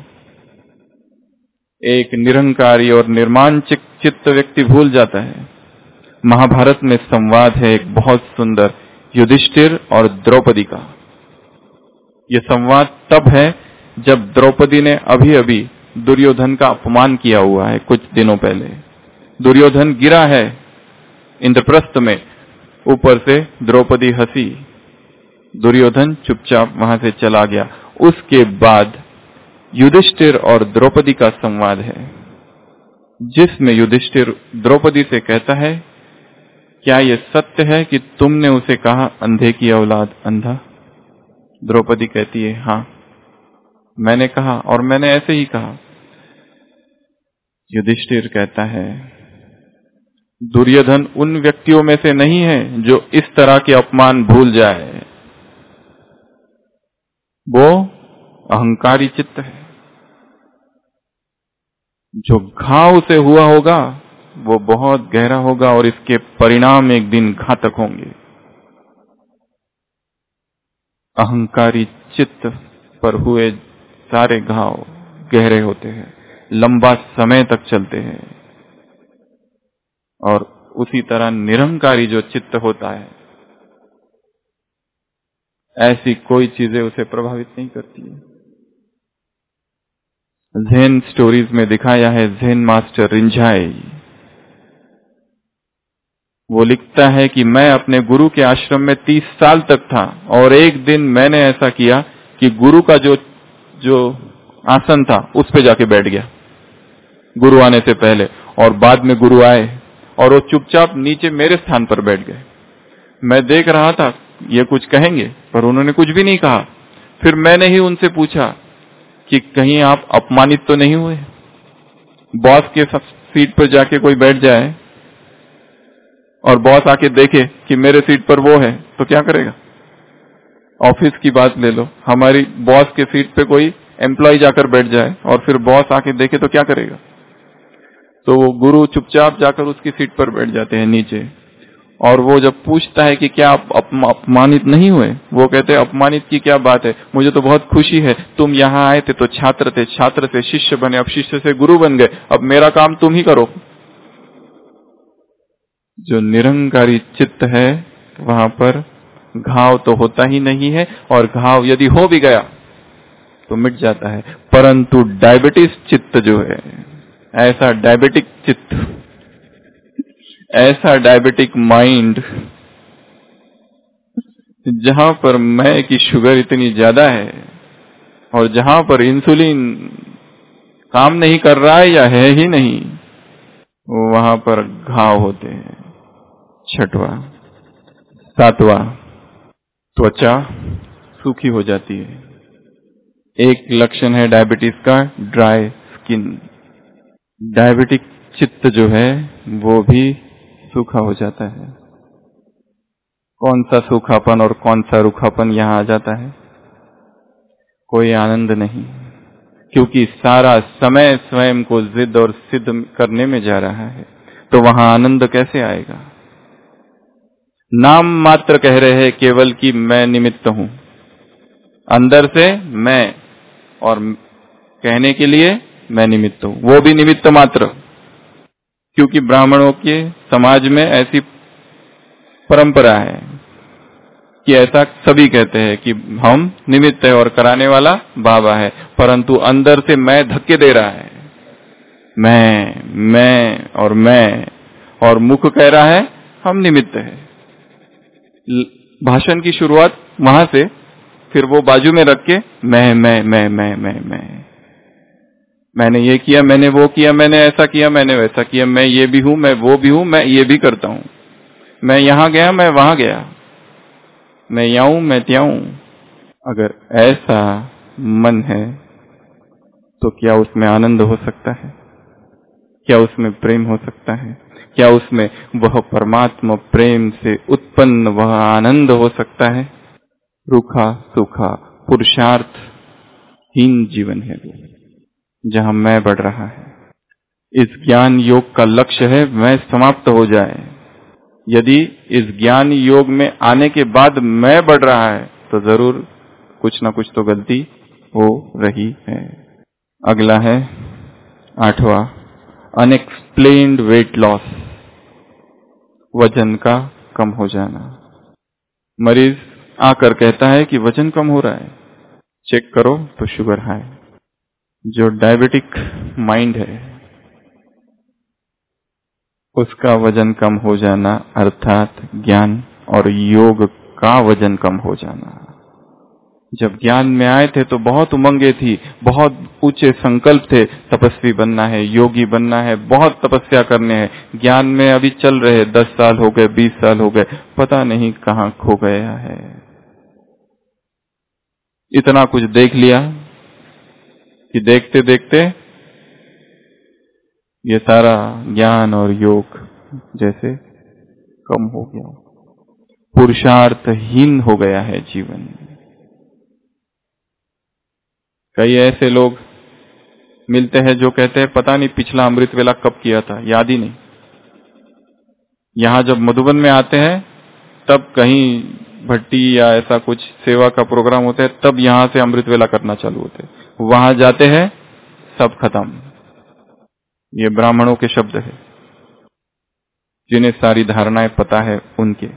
एक निरंकारी और निर्माण चित्त व्यक्ति भूल जाता है। महाभारत में संवाद है एक बहुत सुंदर, युधिष्ठिर और द्रौपदी का। यह संवाद तब है जब द्रौपदी ने अभी अभी दुर्योधन का अपमान किया हुआ है। कुछ दिनों पहले दुर्योधन गिरा है इंद्रप्रस्थ में, ऊपर से द्रौपदी हंसी, दुर्योधन चुपचाप वहां से चला गया। उसके बाद युधिष्ठिर और द्रौपदी का संवाद है, जिसमें युधिष्ठिर द्रौपदी से कहता है, क्या यह सत्य है कि तुमने उसे कहा अंधे की औलाद अंधा? द्रौपदी कहती है, हां मैंने कहा, और मैंने ऐसे ही कहा। युधिष्ठिर कहता है, दुर्योधन उन व्यक्तियों में से नहीं है जो इस तरह के अपमान भूल जाए। वो अहंकारी चित्त है। जो घाव से हुआ होगा वो बहुत गहरा होगा और इसके परिणाम एक दिन घातक होंगे। अहंकारी चित्त पर हुए सारे घाव गहरे होते हैं, लंबा समय तक चलते हैं। और उसी तरह निरंकारी जो चित्त होता है, ऐसी कोई चीजें उसे प्रभावित नहीं करती है। ज़ेन स्टोरीज में दिखाया है, ज़ेन मास्टर रिंझाई वो लिखता है कि मैं अपने गुरु के आश्रम में तीस साल तक था और एक दिन मैंने ऐसा किया कि गुरु का जो जो आसन था उस पे जाके बैठ गया गुरु आने से पहले, और बाद में गुरु आए और वो चुपचाप नीचे मेरे स्थान पर बैठ गए। मैं देख रहा था ये कुछ कहेंगे, पर उन्होंने कुछ भी नहीं कहा। फिर मैंने ही उनसे पूछा कि कहीं आप अपमानित तो नहीं हुए? बॉस के सीट पर जाके कोई बैठ जाए और बॉस आके देखे कि मेरे सीट पर वो है तो क्या करेगा? ऑफिस की बात ले लो, हमारी बॉस के सीट पे कोई एम्प्लॉय जाकर बैठ जाए और फिर बॉस आके देखे तो क्या करेगा? तो वो गुरु चुपचाप जाकर उसकी सीट पर बैठ जाते हैं नीचे। और वो जब पूछता है कि क्या आप अपमानित नहीं हुए, वो कहते हैं अपमानित की क्या बात है, मुझे तो बहुत खुशी है। तुम यहाँ आए थे तो छात्र थे, छात्र से शिष्य बने, अब शिष्य से गुरु बन गए, अब मेरा काम तुम ही करो। जो निरंकारी चित्त है वहां पर घाव तो होता ही नहीं है, और घाव यदि हो भी गया तो मिट जाता है। परंतु डायबिटीज चित्त जो है, ऐसा डायबिटिक चित्त, ऐसा डायबिटिक माइंड, जहां पर मैं की शुगर इतनी ज्यादा है और जहां पर इंसुलिन काम नहीं कर रहा है या है ही नहीं, वहां पर घाव होते हैं। छठवा। सातवां, त्वचा सूखी हो जाती है। एक लक्षण है डायबिटीज का, ड्राई स्किन। डायबिटिक चित्त जो है वो भी सूखा हो जाता है। कौन सा सूखापन और कौन सा रूखापन यहाँ आ जाता है? कोई आनंद नहीं, क्योंकि सारा समय स्वयं को जिद और सिद्ध करने में जा रहा है, तो वहां आनंद कैसे आएगा? नाम मात्र कह रहे हैं केवल कि मैं निमित्त हूं, अंदर से मैं, और कहने के लिए मैं निमित्त हूं, वो भी निमित्त मात्र। क्योंकि ब्राह्मणों के समाज में ऐसी परंपरा है कि ऐसा सभी कहते हैं कि हम निमित्त है और कराने वाला बाबा है, परंतु अंदर से मैं धक्के दे रहा है, मैं मैं और मैं, और मुख कह रहा है हम निमित्त है। भाषण की शुरुआत वहां से, फिर वो बाजू में रख के मैं मैं मैं मैं मैं मैं मैंने ये किया, मैंने वो किया, मैंने ऐसा किया, मैंने वैसा किया, मैं ये भी हूं, मैं वो भी हूं, मैं ये भी करता हूं, मैं यहां गया, मैं वहां गया, मैं याऊं, मैं त्याऊं। अगर ऐसा मन है तो क्या उसमें आनंद हो सकता है? क्या उसमें प्रेम हो सकता है? क्या उसमें वह परमात्मा प्रेम से उत्पन्न वह आनंद हो सकता है? रूखा सूखा पुरुषार्थ हीन जीवन है वो, जहां मैं बढ़ रहा है। इस ज्ञान योग का लक्ष्य है मैं समाप्त हो जाए। यदि इस ज्ञान योग में आने के बाद मैं बढ़ रहा है तो जरूर कुछ ना कुछ तो गलती हो रही है। अगला है आठवां, अनएक्सप्लेन्ड वेट लॉस, वजन का कम हो जाना। मरीज आकर कहता है कि वजन कम हो रहा है, चेक करो तो शुगर हाई। जो डायबिटिक माइंड है उसका वजन कम हो जाना अर्थात ज्ञान और योग का वजन कम हो जाना। जब ज्ञान में आए थे तो बहुत उमंगे थी, बहुत ऊंचे संकल्प थे, तपस्वी बनना है, योगी बनना है, बहुत तपस्या करने हैं। ज्ञान में अभी चल रहे, दस साल हो गए, बीस साल हो गए, पता नहीं कहां खो गया है। इतना कुछ देख लिया कि देखते देखते ये सारा ज्ञान और योग जैसे कम हो गया, पुरुषार्थहीन हो गया है जीवन। कई ऐसे लोग मिलते हैं जो कहते हैं पता नहीं पिछला अमृत वेला कब किया था, याद ही नहीं। यहां जब मधुबन में आते हैं तब कहीं भट्टी या ऐसा कुछ सेवा का प्रोग्राम होता है, तब यहां से अमृत वेला करना चालू होते हैं। वहां जाते हैं सब खत्म। ये ब्राह्मणों के शब्द है, जिन्हें सारी धारणाएं पता है उनके।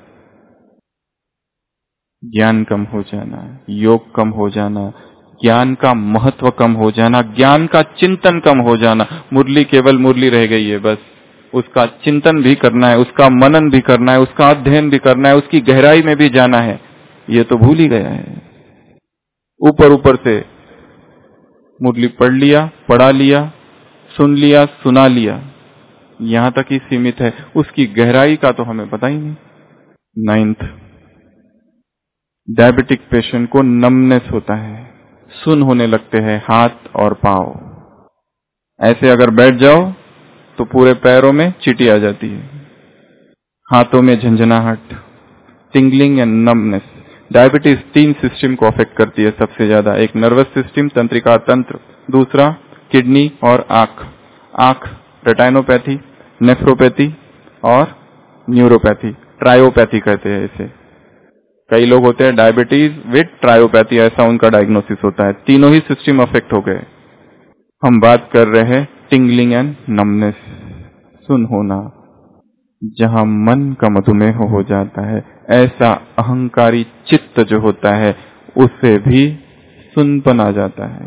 ज्ञान कम हो जाना, योग कम हो जाना, ज्ञान का महत्व कम हो जाना, ज्ञान का चिंतन कम हो जाना। मुरली केवल मुरली रह गई है, बस उसका चिंतन भी करना है, उसका मनन भी करना है, उसका अध्ययन भी करना है, उसकी गहराई में भी जाना है, ये तो भूल ही गया है। ऊपर ऊपर से मुरली पढ़ लिया, पढ़ा लिया, सुन लिया, सुना लिया, यहां तक ही सीमित है, उसकी गहराई का तो हमें पता ही नहीं। नाइन्थ, डायबिटिक पेशेंट को नमनेस होता है, सुन होने लगते हैं हाथ और पांव। ऐसे अगर बैठ जाओ तो पूरे पैरों में चींटी आ जाती है, हाथों में झंझनाहट, टिंगलिंग एंड नमनेस। डायबिटीज तीन सिस्टम को अफेक्ट करती है सबसे ज्यादा, एक नर्वस सिस्टम तंत्रिका तंत्र, दूसरा किडनी और आंख। आंख रेटाइनोपैथी, नेफ्रोपैथी और न्यूरोपैथी, ट्रायोपैथी कहते हैं इसे। कई लोग होते हैं डायबिटीज विद ट्रायोपैथी, ऐसा उनका डायग्नोसिस होता है। तीनों ही सिस्टम अफेक्ट हो गए। हम बात कर रहे हैं टिंगलिंग एंड नमनेस, सुन होना। जहां मन का मधुमेह हो जाता है, ऐसा अहंकारी चित्त जो होता है उससे भी सुनपन आ जाता है,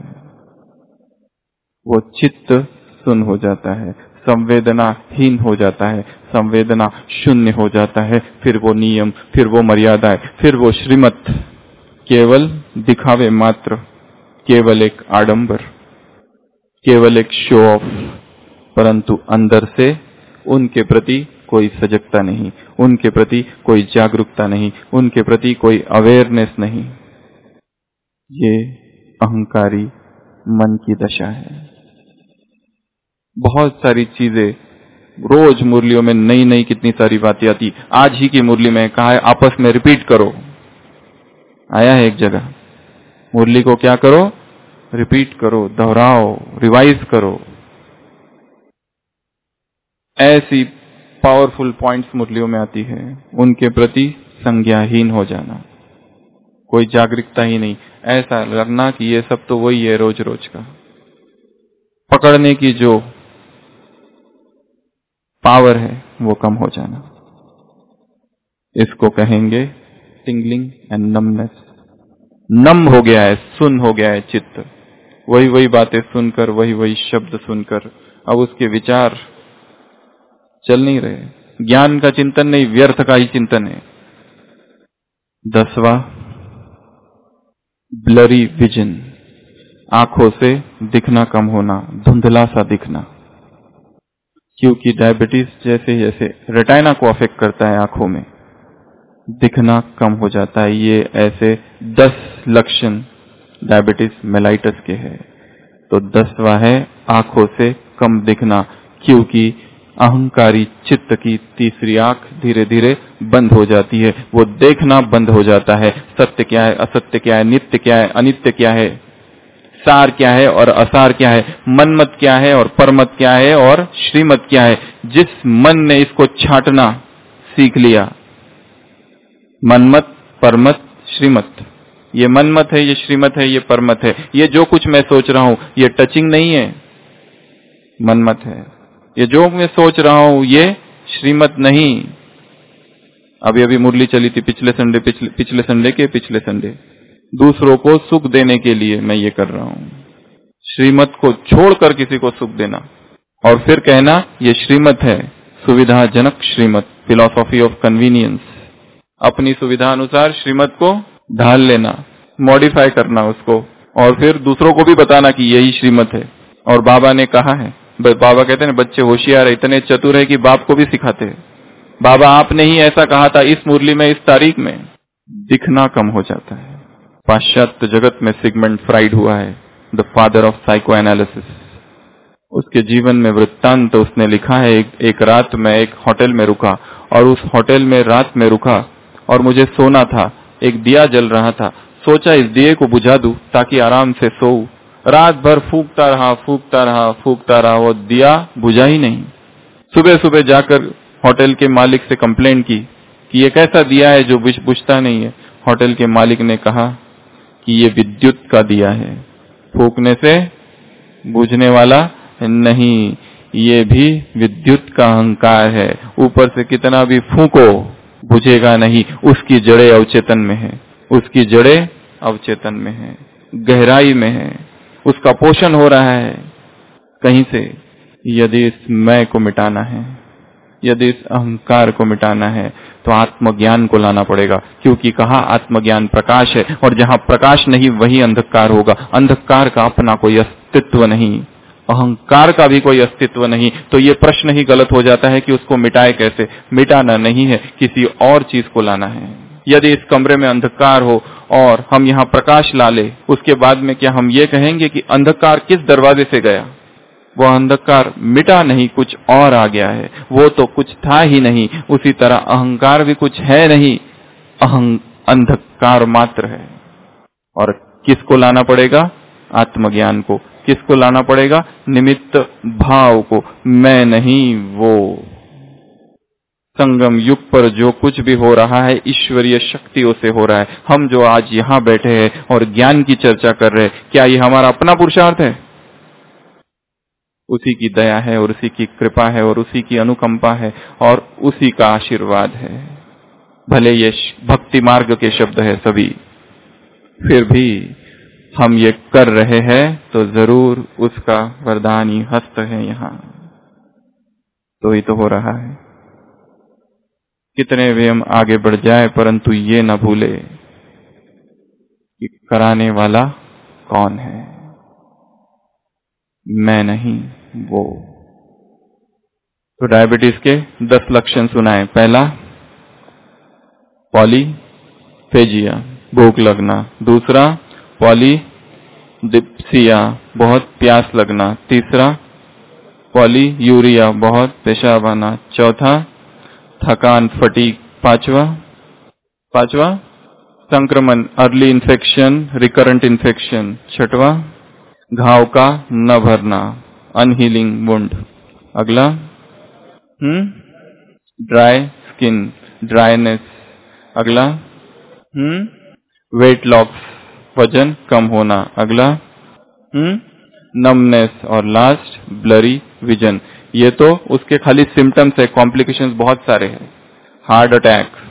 वो चित्त सुन हो जाता है, संवेदनाहीन हो जाता है, संवेदना शून्य हो जाता है। फिर वो नियम, फिर वो मर्यादाएं, फिर वो श्रीमत, केवल दिखावे मात्र, केवल एक आडंबर, केवल एक शो ऑफ, परंतु अंदर से उनके प्रति कोई सजगता नहीं, उनके प्रति कोई जागरूकता नहीं, उनके प्रति कोई अवेयरनेस नहीं। ये अहंकारी मन की दशा है। बहुत सारी चीजें रोज मुरलियों में नई नई कितनी सारी बातें आती। आज ही की मुरली में कहा है आपस में रिपीट करो, आया है एक जगह, मुरली को क्या करो, रिपीट करो, दोहराओ, रिवाइज करो। ऐसी पावरफुल पॉइंट्स मुरलियों में आती है। उनके प्रति संज्ञाहीन हो जाना, कोई जागरूकता ही नहीं, ऐसा लगना कि ये सब तो वही है रोज रोज का। पकड़ने की जो पावर है वो कम हो जाना। इसको कहेंगे टिंगलिंग एंड नमनेस। नम हो गया है, सुन हो गया है चित्त, वही वही बातें सुनकर, वही वही शब्द सुनकर अब उसके विचार चल नहीं रहे, ज्ञान का चिंतन नहीं, व्यर्थ का ही चिंतन है। दसवां, ब्लरी विजन, आंखों से दिखना कम होना, धुंधला सा दिखना, क्योंकि डायबिटीज जैसे जैसे रेटाइना को अफेक्ट करता है, आंखों में दिखना कम हो जाता है। ये ऐसे दस लक्षण डायबिटीज मेलाइटस के हैं। तो दसवां है आंखों से कम दिखना, क्योंकि अहंकारी चित्त की तीसरी आंख धीरे धीरे बंद हो जाती है, वो देखना बंद हो जाता है। सत्य क्या है, असत्य क्या है, नित्य क्या है, अनित्य क्या है, सार क्या है और असार क्या है, मनमत क्या है और परमत क्या है और श्रीमत क्या है। जिस मन ने इसको छांटना सीख लिया, मनमत, परमत, श्रीमत, ये मनमत है, ये श्रीमत है, ये परमत है, ये जो कुछ मैं सोच रहा हूं ये टचिंग नहीं है, मनमत है। ये जो मैं सोच रहा हूं ये श्रीमत नहीं। अभी अभी मुरली चली थी पिछले संडे, पिछले पिछले संडे के पिछले संडे, दूसरों को सुख देने के लिए मैं ये कर रहा हूं। श्रीमत को छोड़कर किसी को सुख देना और फिर कहना ये श्रीमत है, सुविधाजनक श्रीमत, फिलॉसफी ऑफ कन्वीनियंस। अपनी सुविधा अनुसार श्रीमत को ढाल लेना, मॉडिफाई करना उसको, और फिर दूसरों को भी बताना कि यही श्रीमत है। और बाबा ने कहा है, बाबा कहते हैं बच्चे होशियार है, इतने चतुर है कि बाप को भी सिखाते हैं। बाबा आपने ही ऐसा कहा था इस मुरली में, इस तारीख में। दिखना कम हो जाता है। पाश्चात्य जगत में सिगमंड फ्राइड हुआ है, the father of psychoanalysis. उसके जीवन में वृत्तांत तो उसने लिखा है, एक, एक रात में एक होटल में रुका, और उस होटल में रात में रुका और मुझे सोना था, एक दिया जल रहा था, सोचा इस दिए को बुझा दूं ताकि आराम से सोऊं। रात भर फूंकता रहा फूंकता रहा फूंकता रहा, वो दिया बुझा ही नहीं। सुबह सुबह जाकर होटल के मालिक से कंप्लेंट की कि ये कैसा दिया है जो बुझता नहीं है। होटल के मालिक ने कहा कि ये विद्युत का दिया है, फूंकने से बुझने वाला नहीं, ये भी विद्युत का अहंकार है, ऊपर से कितना भी फूंको बुझेगा नहीं। उसकी जड़ें अवचेतन में है, उसकी जड़ें अवचेतन में है, गहराई में है, उसका पोषण हो रहा है कहीं से। यदि इस मैं को मिटाना है, यदि इस अहंकार को मिटाना है, तो आत्मज्ञान को लाना पड़ेगा, क्योंकि कहा आत्मज्ञान प्रकाश है, और जहां प्रकाश नहीं वही अंधकार होगा। अंधकार का अपना कोई अस्तित्व नहीं, अहंकार का भी कोई अस्तित्व नहीं। तो ये प्रश्न ही गलत हो जाता है कि उसको मिटाए कैसे। मिटाना नहीं है, किसी और चीज को लाना है। यदि इस कमरे में अंधकार हो और हम यहाँ प्रकाश ला ले, उसके बाद में क्या हम ये कहेंगे कि अंधकार किस दरवाजे से गया? वो अंधकार मिटा नहीं, कुछ और आ गया है, वो तो कुछ था ही नहीं। उसी तरह अहंकार भी कुछ है नहीं, अहं अंधकार मात्र है। और किसको लाना पड़ेगा? आत्मज्ञान को। किसको लाना पड़ेगा? निमित्त भाव को, मैं नहीं वो। संगम युग पर जो कुछ भी हो रहा है ईश्वरीय शक्तियों से हो रहा है। हम जो आज यहाँ बैठे हैं और ज्ञान की चर्चा कर रहे हैं, क्या ये हमारा अपना पुरुषार्थ है? उसी की दया है और उसी की कृपा है और उसी की अनुकंपा है और उसी का आशीर्वाद है। भले ये भक्ति मार्ग के शब्द है सभी, फिर भी हम ये कर रहे हैं तो जरूर उसका वरदानी हस्त है यहाँ, तो ही तो हो रहा है। कितने भी हम आगे बढ़ जाए, परंतु ये न भूले कि कराने वाला कौन है, मैं नहीं वो। तो डायबिटीज के दस लक्षण सुनाए। पहला पॉलीफेजिया, भूख लगना। दूसरा पॉलीडिप्सिया, बहुत प्यास लगना। तीसरा पॉलीयूरिया, बहुत पेशाब आना। चौथा थकान, फटीग। पांचवा पांचवा संक्रमण, अर्ली इन्फेक्शन, रिकरेंट इन्फेक्शन। छठवा घाव का न भरना, अनहीलिंग वुंड। अगला हम्म ड्राई स्किन, ड्राइनेस। अगला हम्म वेट लॉस, वजन कम होना। अगला हम्म नमनेस। और लास्ट ब्लरी विजन। ये तो उसके खाली सिम्टम्स है, कॉम्प्लिकेशंस बहुत सारे हैं। हार्ट अटैक,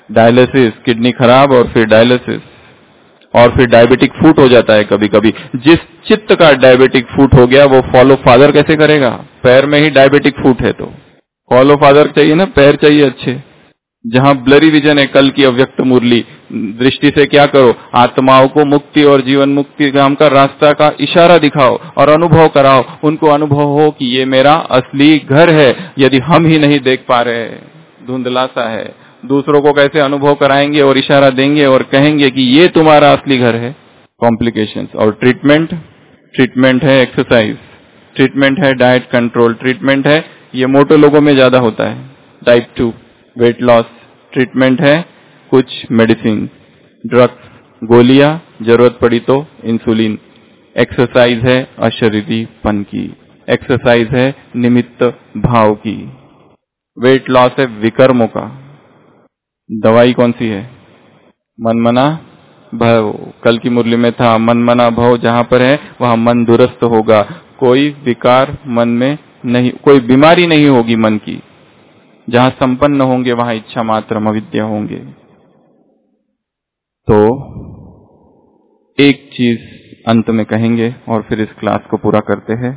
डायलिसिस, किडनी खराब और फिर डायलिसिस, और फिर डायबिटिक फूट हो जाता है कभी कभी। जिस चित्त का डायबिटिक फूट हो गया वो फॉलो फादर कैसे करेगा? पैर में ही डायबिटिक फूट है तो फॉलो फादर चाहिए ना, पैर चाहिए अच्छे। जहां ब्लरी विजन है, कल की अव्यक्त मुरली दृष्टि से क्या करो? आत्माओं को मुक्ति और जीवन मुक्ति धाम का रास्ता का इशारा दिखाओ और अनुभव कराओ। उनको अनुभव हो कि ये मेरा असली घर है। यदि हम ही नहीं देख पा रहे, धुंधला सा है, दूसरों को कैसे अनुभव कराएंगे और इशारा देंगे और कहेंगे कि ये तुम्हारा असली घर है? कॉम्प्लिकेशंस। और ट्रीटमेंट, ट्रीटमेंट है एक्सरसाइज, ट्रीटमेंट है डाइट कंट्रोल, ट्रीटमेंट है, ये मोटे लोगों में ज्यादा होता है, type two weight loss, treatment है कुछ मेडिसिन, ड्रग्स, गोलियां, जरूरत पड़ी तो इंसुलिन। एक्सरसाइज है अशरीरीपन की, एक्सरसाइज है निमित्त भाव की। वेट लॉस है विकर्मों का। दवाई कौन सी है? मनमना भव। कल की मुरली में था मनमना भव, जहां पर है वहां मन दुरुस्त होगा, कोई विकार मन में नहीं, कोई बीमारी नहीं होगी मन की। जहां संपन्न होंगे वहां इच्छा मात्र अविद्या होंगे। तो एक चीज अंत में कहेंगे और फिर इस क्लास को पूरा करते हैं।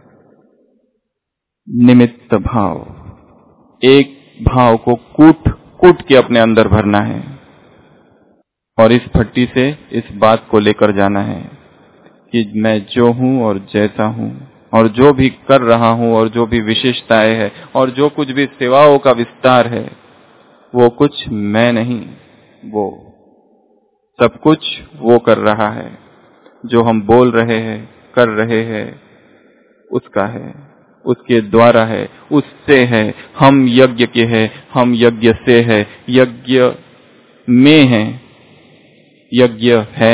निमित्त भाव, एक भाव को कूट कूट के अपने अंदर भरना है और इस भट्टी से इस बात को लेकर जाना है कि मैं जो हूं और जैसा हूं और जो भी कर रहा हूं और जो भी विशेषताएं है और जो कुछ भी सेवाओं का विस्तार है, वो कुछ मैं नहीं, वो सब कुछ वो कर रहा है। जो हम बोल रहे हैं, कर रहे हैं, उसका है, उसके द्वारा है, उससे है। हम यज्ञ के हैं, हम यज्ञ से है, यज्ञ में है, यज्ञ है।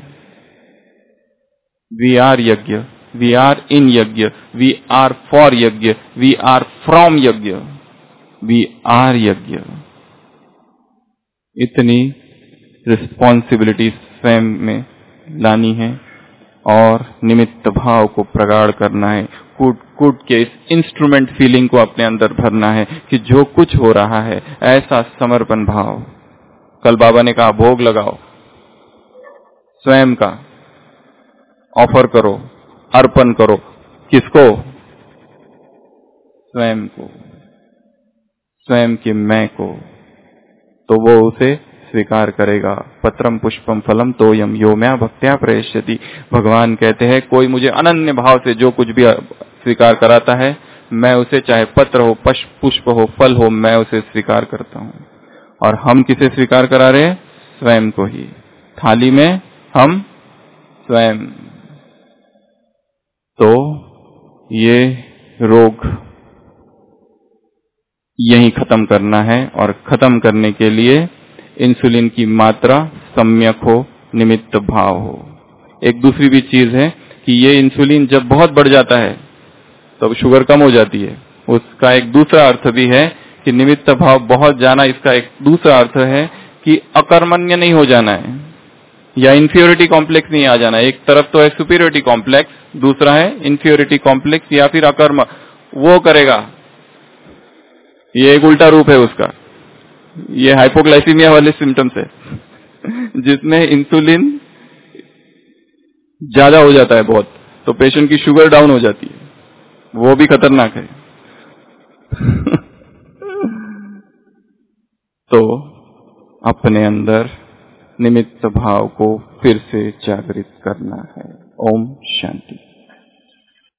We are yagya, we are in yagya, we are for yagya, we are from yagya, we are yagya. इतनी रिस्पॉन्सिबिलिटी स्वयं में लानी है और निमित्त भाव को प्रगाढ़ करना है। कूट कूट के इस इंस्ट्रूमेंट फीलिंग को अपने अंदर भरना है कि जो कुछ हो रहा है ऐसा समर्पण भाव। कल बाबा ने कहा भोग लगाओ, स्वयं का ऑफर करो, अर्पण करो। किसको? स्वयं को, स्वयं के मैं को। तो वो उसे स्वीकार करेगा। पत्रम पुष्पम फलम तोयम यो मैं भक्त्या प्रयश्यति। भगवान कहते हैं कोई मुझे अनन्य भाव से जो कुछ भी स्वीकार कराता है, मैं उसे, चाहे पत्र हो, पुष्प हो, फल हो, मैं उसे स्वीकार करता हूं। और हम किसे स्वीकार करा रहे हैं? स्वयं को ही। थाली में हम स्वयं। तो ये रोग यही खत्म करना है और खत्म करने के लिए इंसुलिन की मात्रा सम्यक हो, निमित्त भाव हो। एक दूसरी भी चीज है कि ये इंसुलिन जब बहुत बढ़ जाता है तब तो शुगर कम हो जाती है। उसका एक दूसरा अर्थ भी है कि निमित्त भाव बहुत जाना, इसका एक दूसरा अर्थ है कि अकर्मण्य नहीं हो जाना है या इंफीरियोरिटी कॉम्प्लेक्स नहीं आ जाना है। एक तरफ तो है सुपीरियोरिटी कॉम्प्लेक्स, दूसरा है इंफीरियोरिटी कॉम्प्लेक्स या फिर अकर्म, वो करेगा। ये एक उल्टा रूप है उसका। ये हाइपोग्लाइसीमिया वाले सिम्टम्स है जिसमें इंसुलिन ज्यादा हो जाता है बहुत, तो पेशेंट की शुगर डाउन हो जाती है, वो भी खतरनाक है तो अपने अंदर निमित्त भाव को फिर से जागृत करना है। ओम शांति।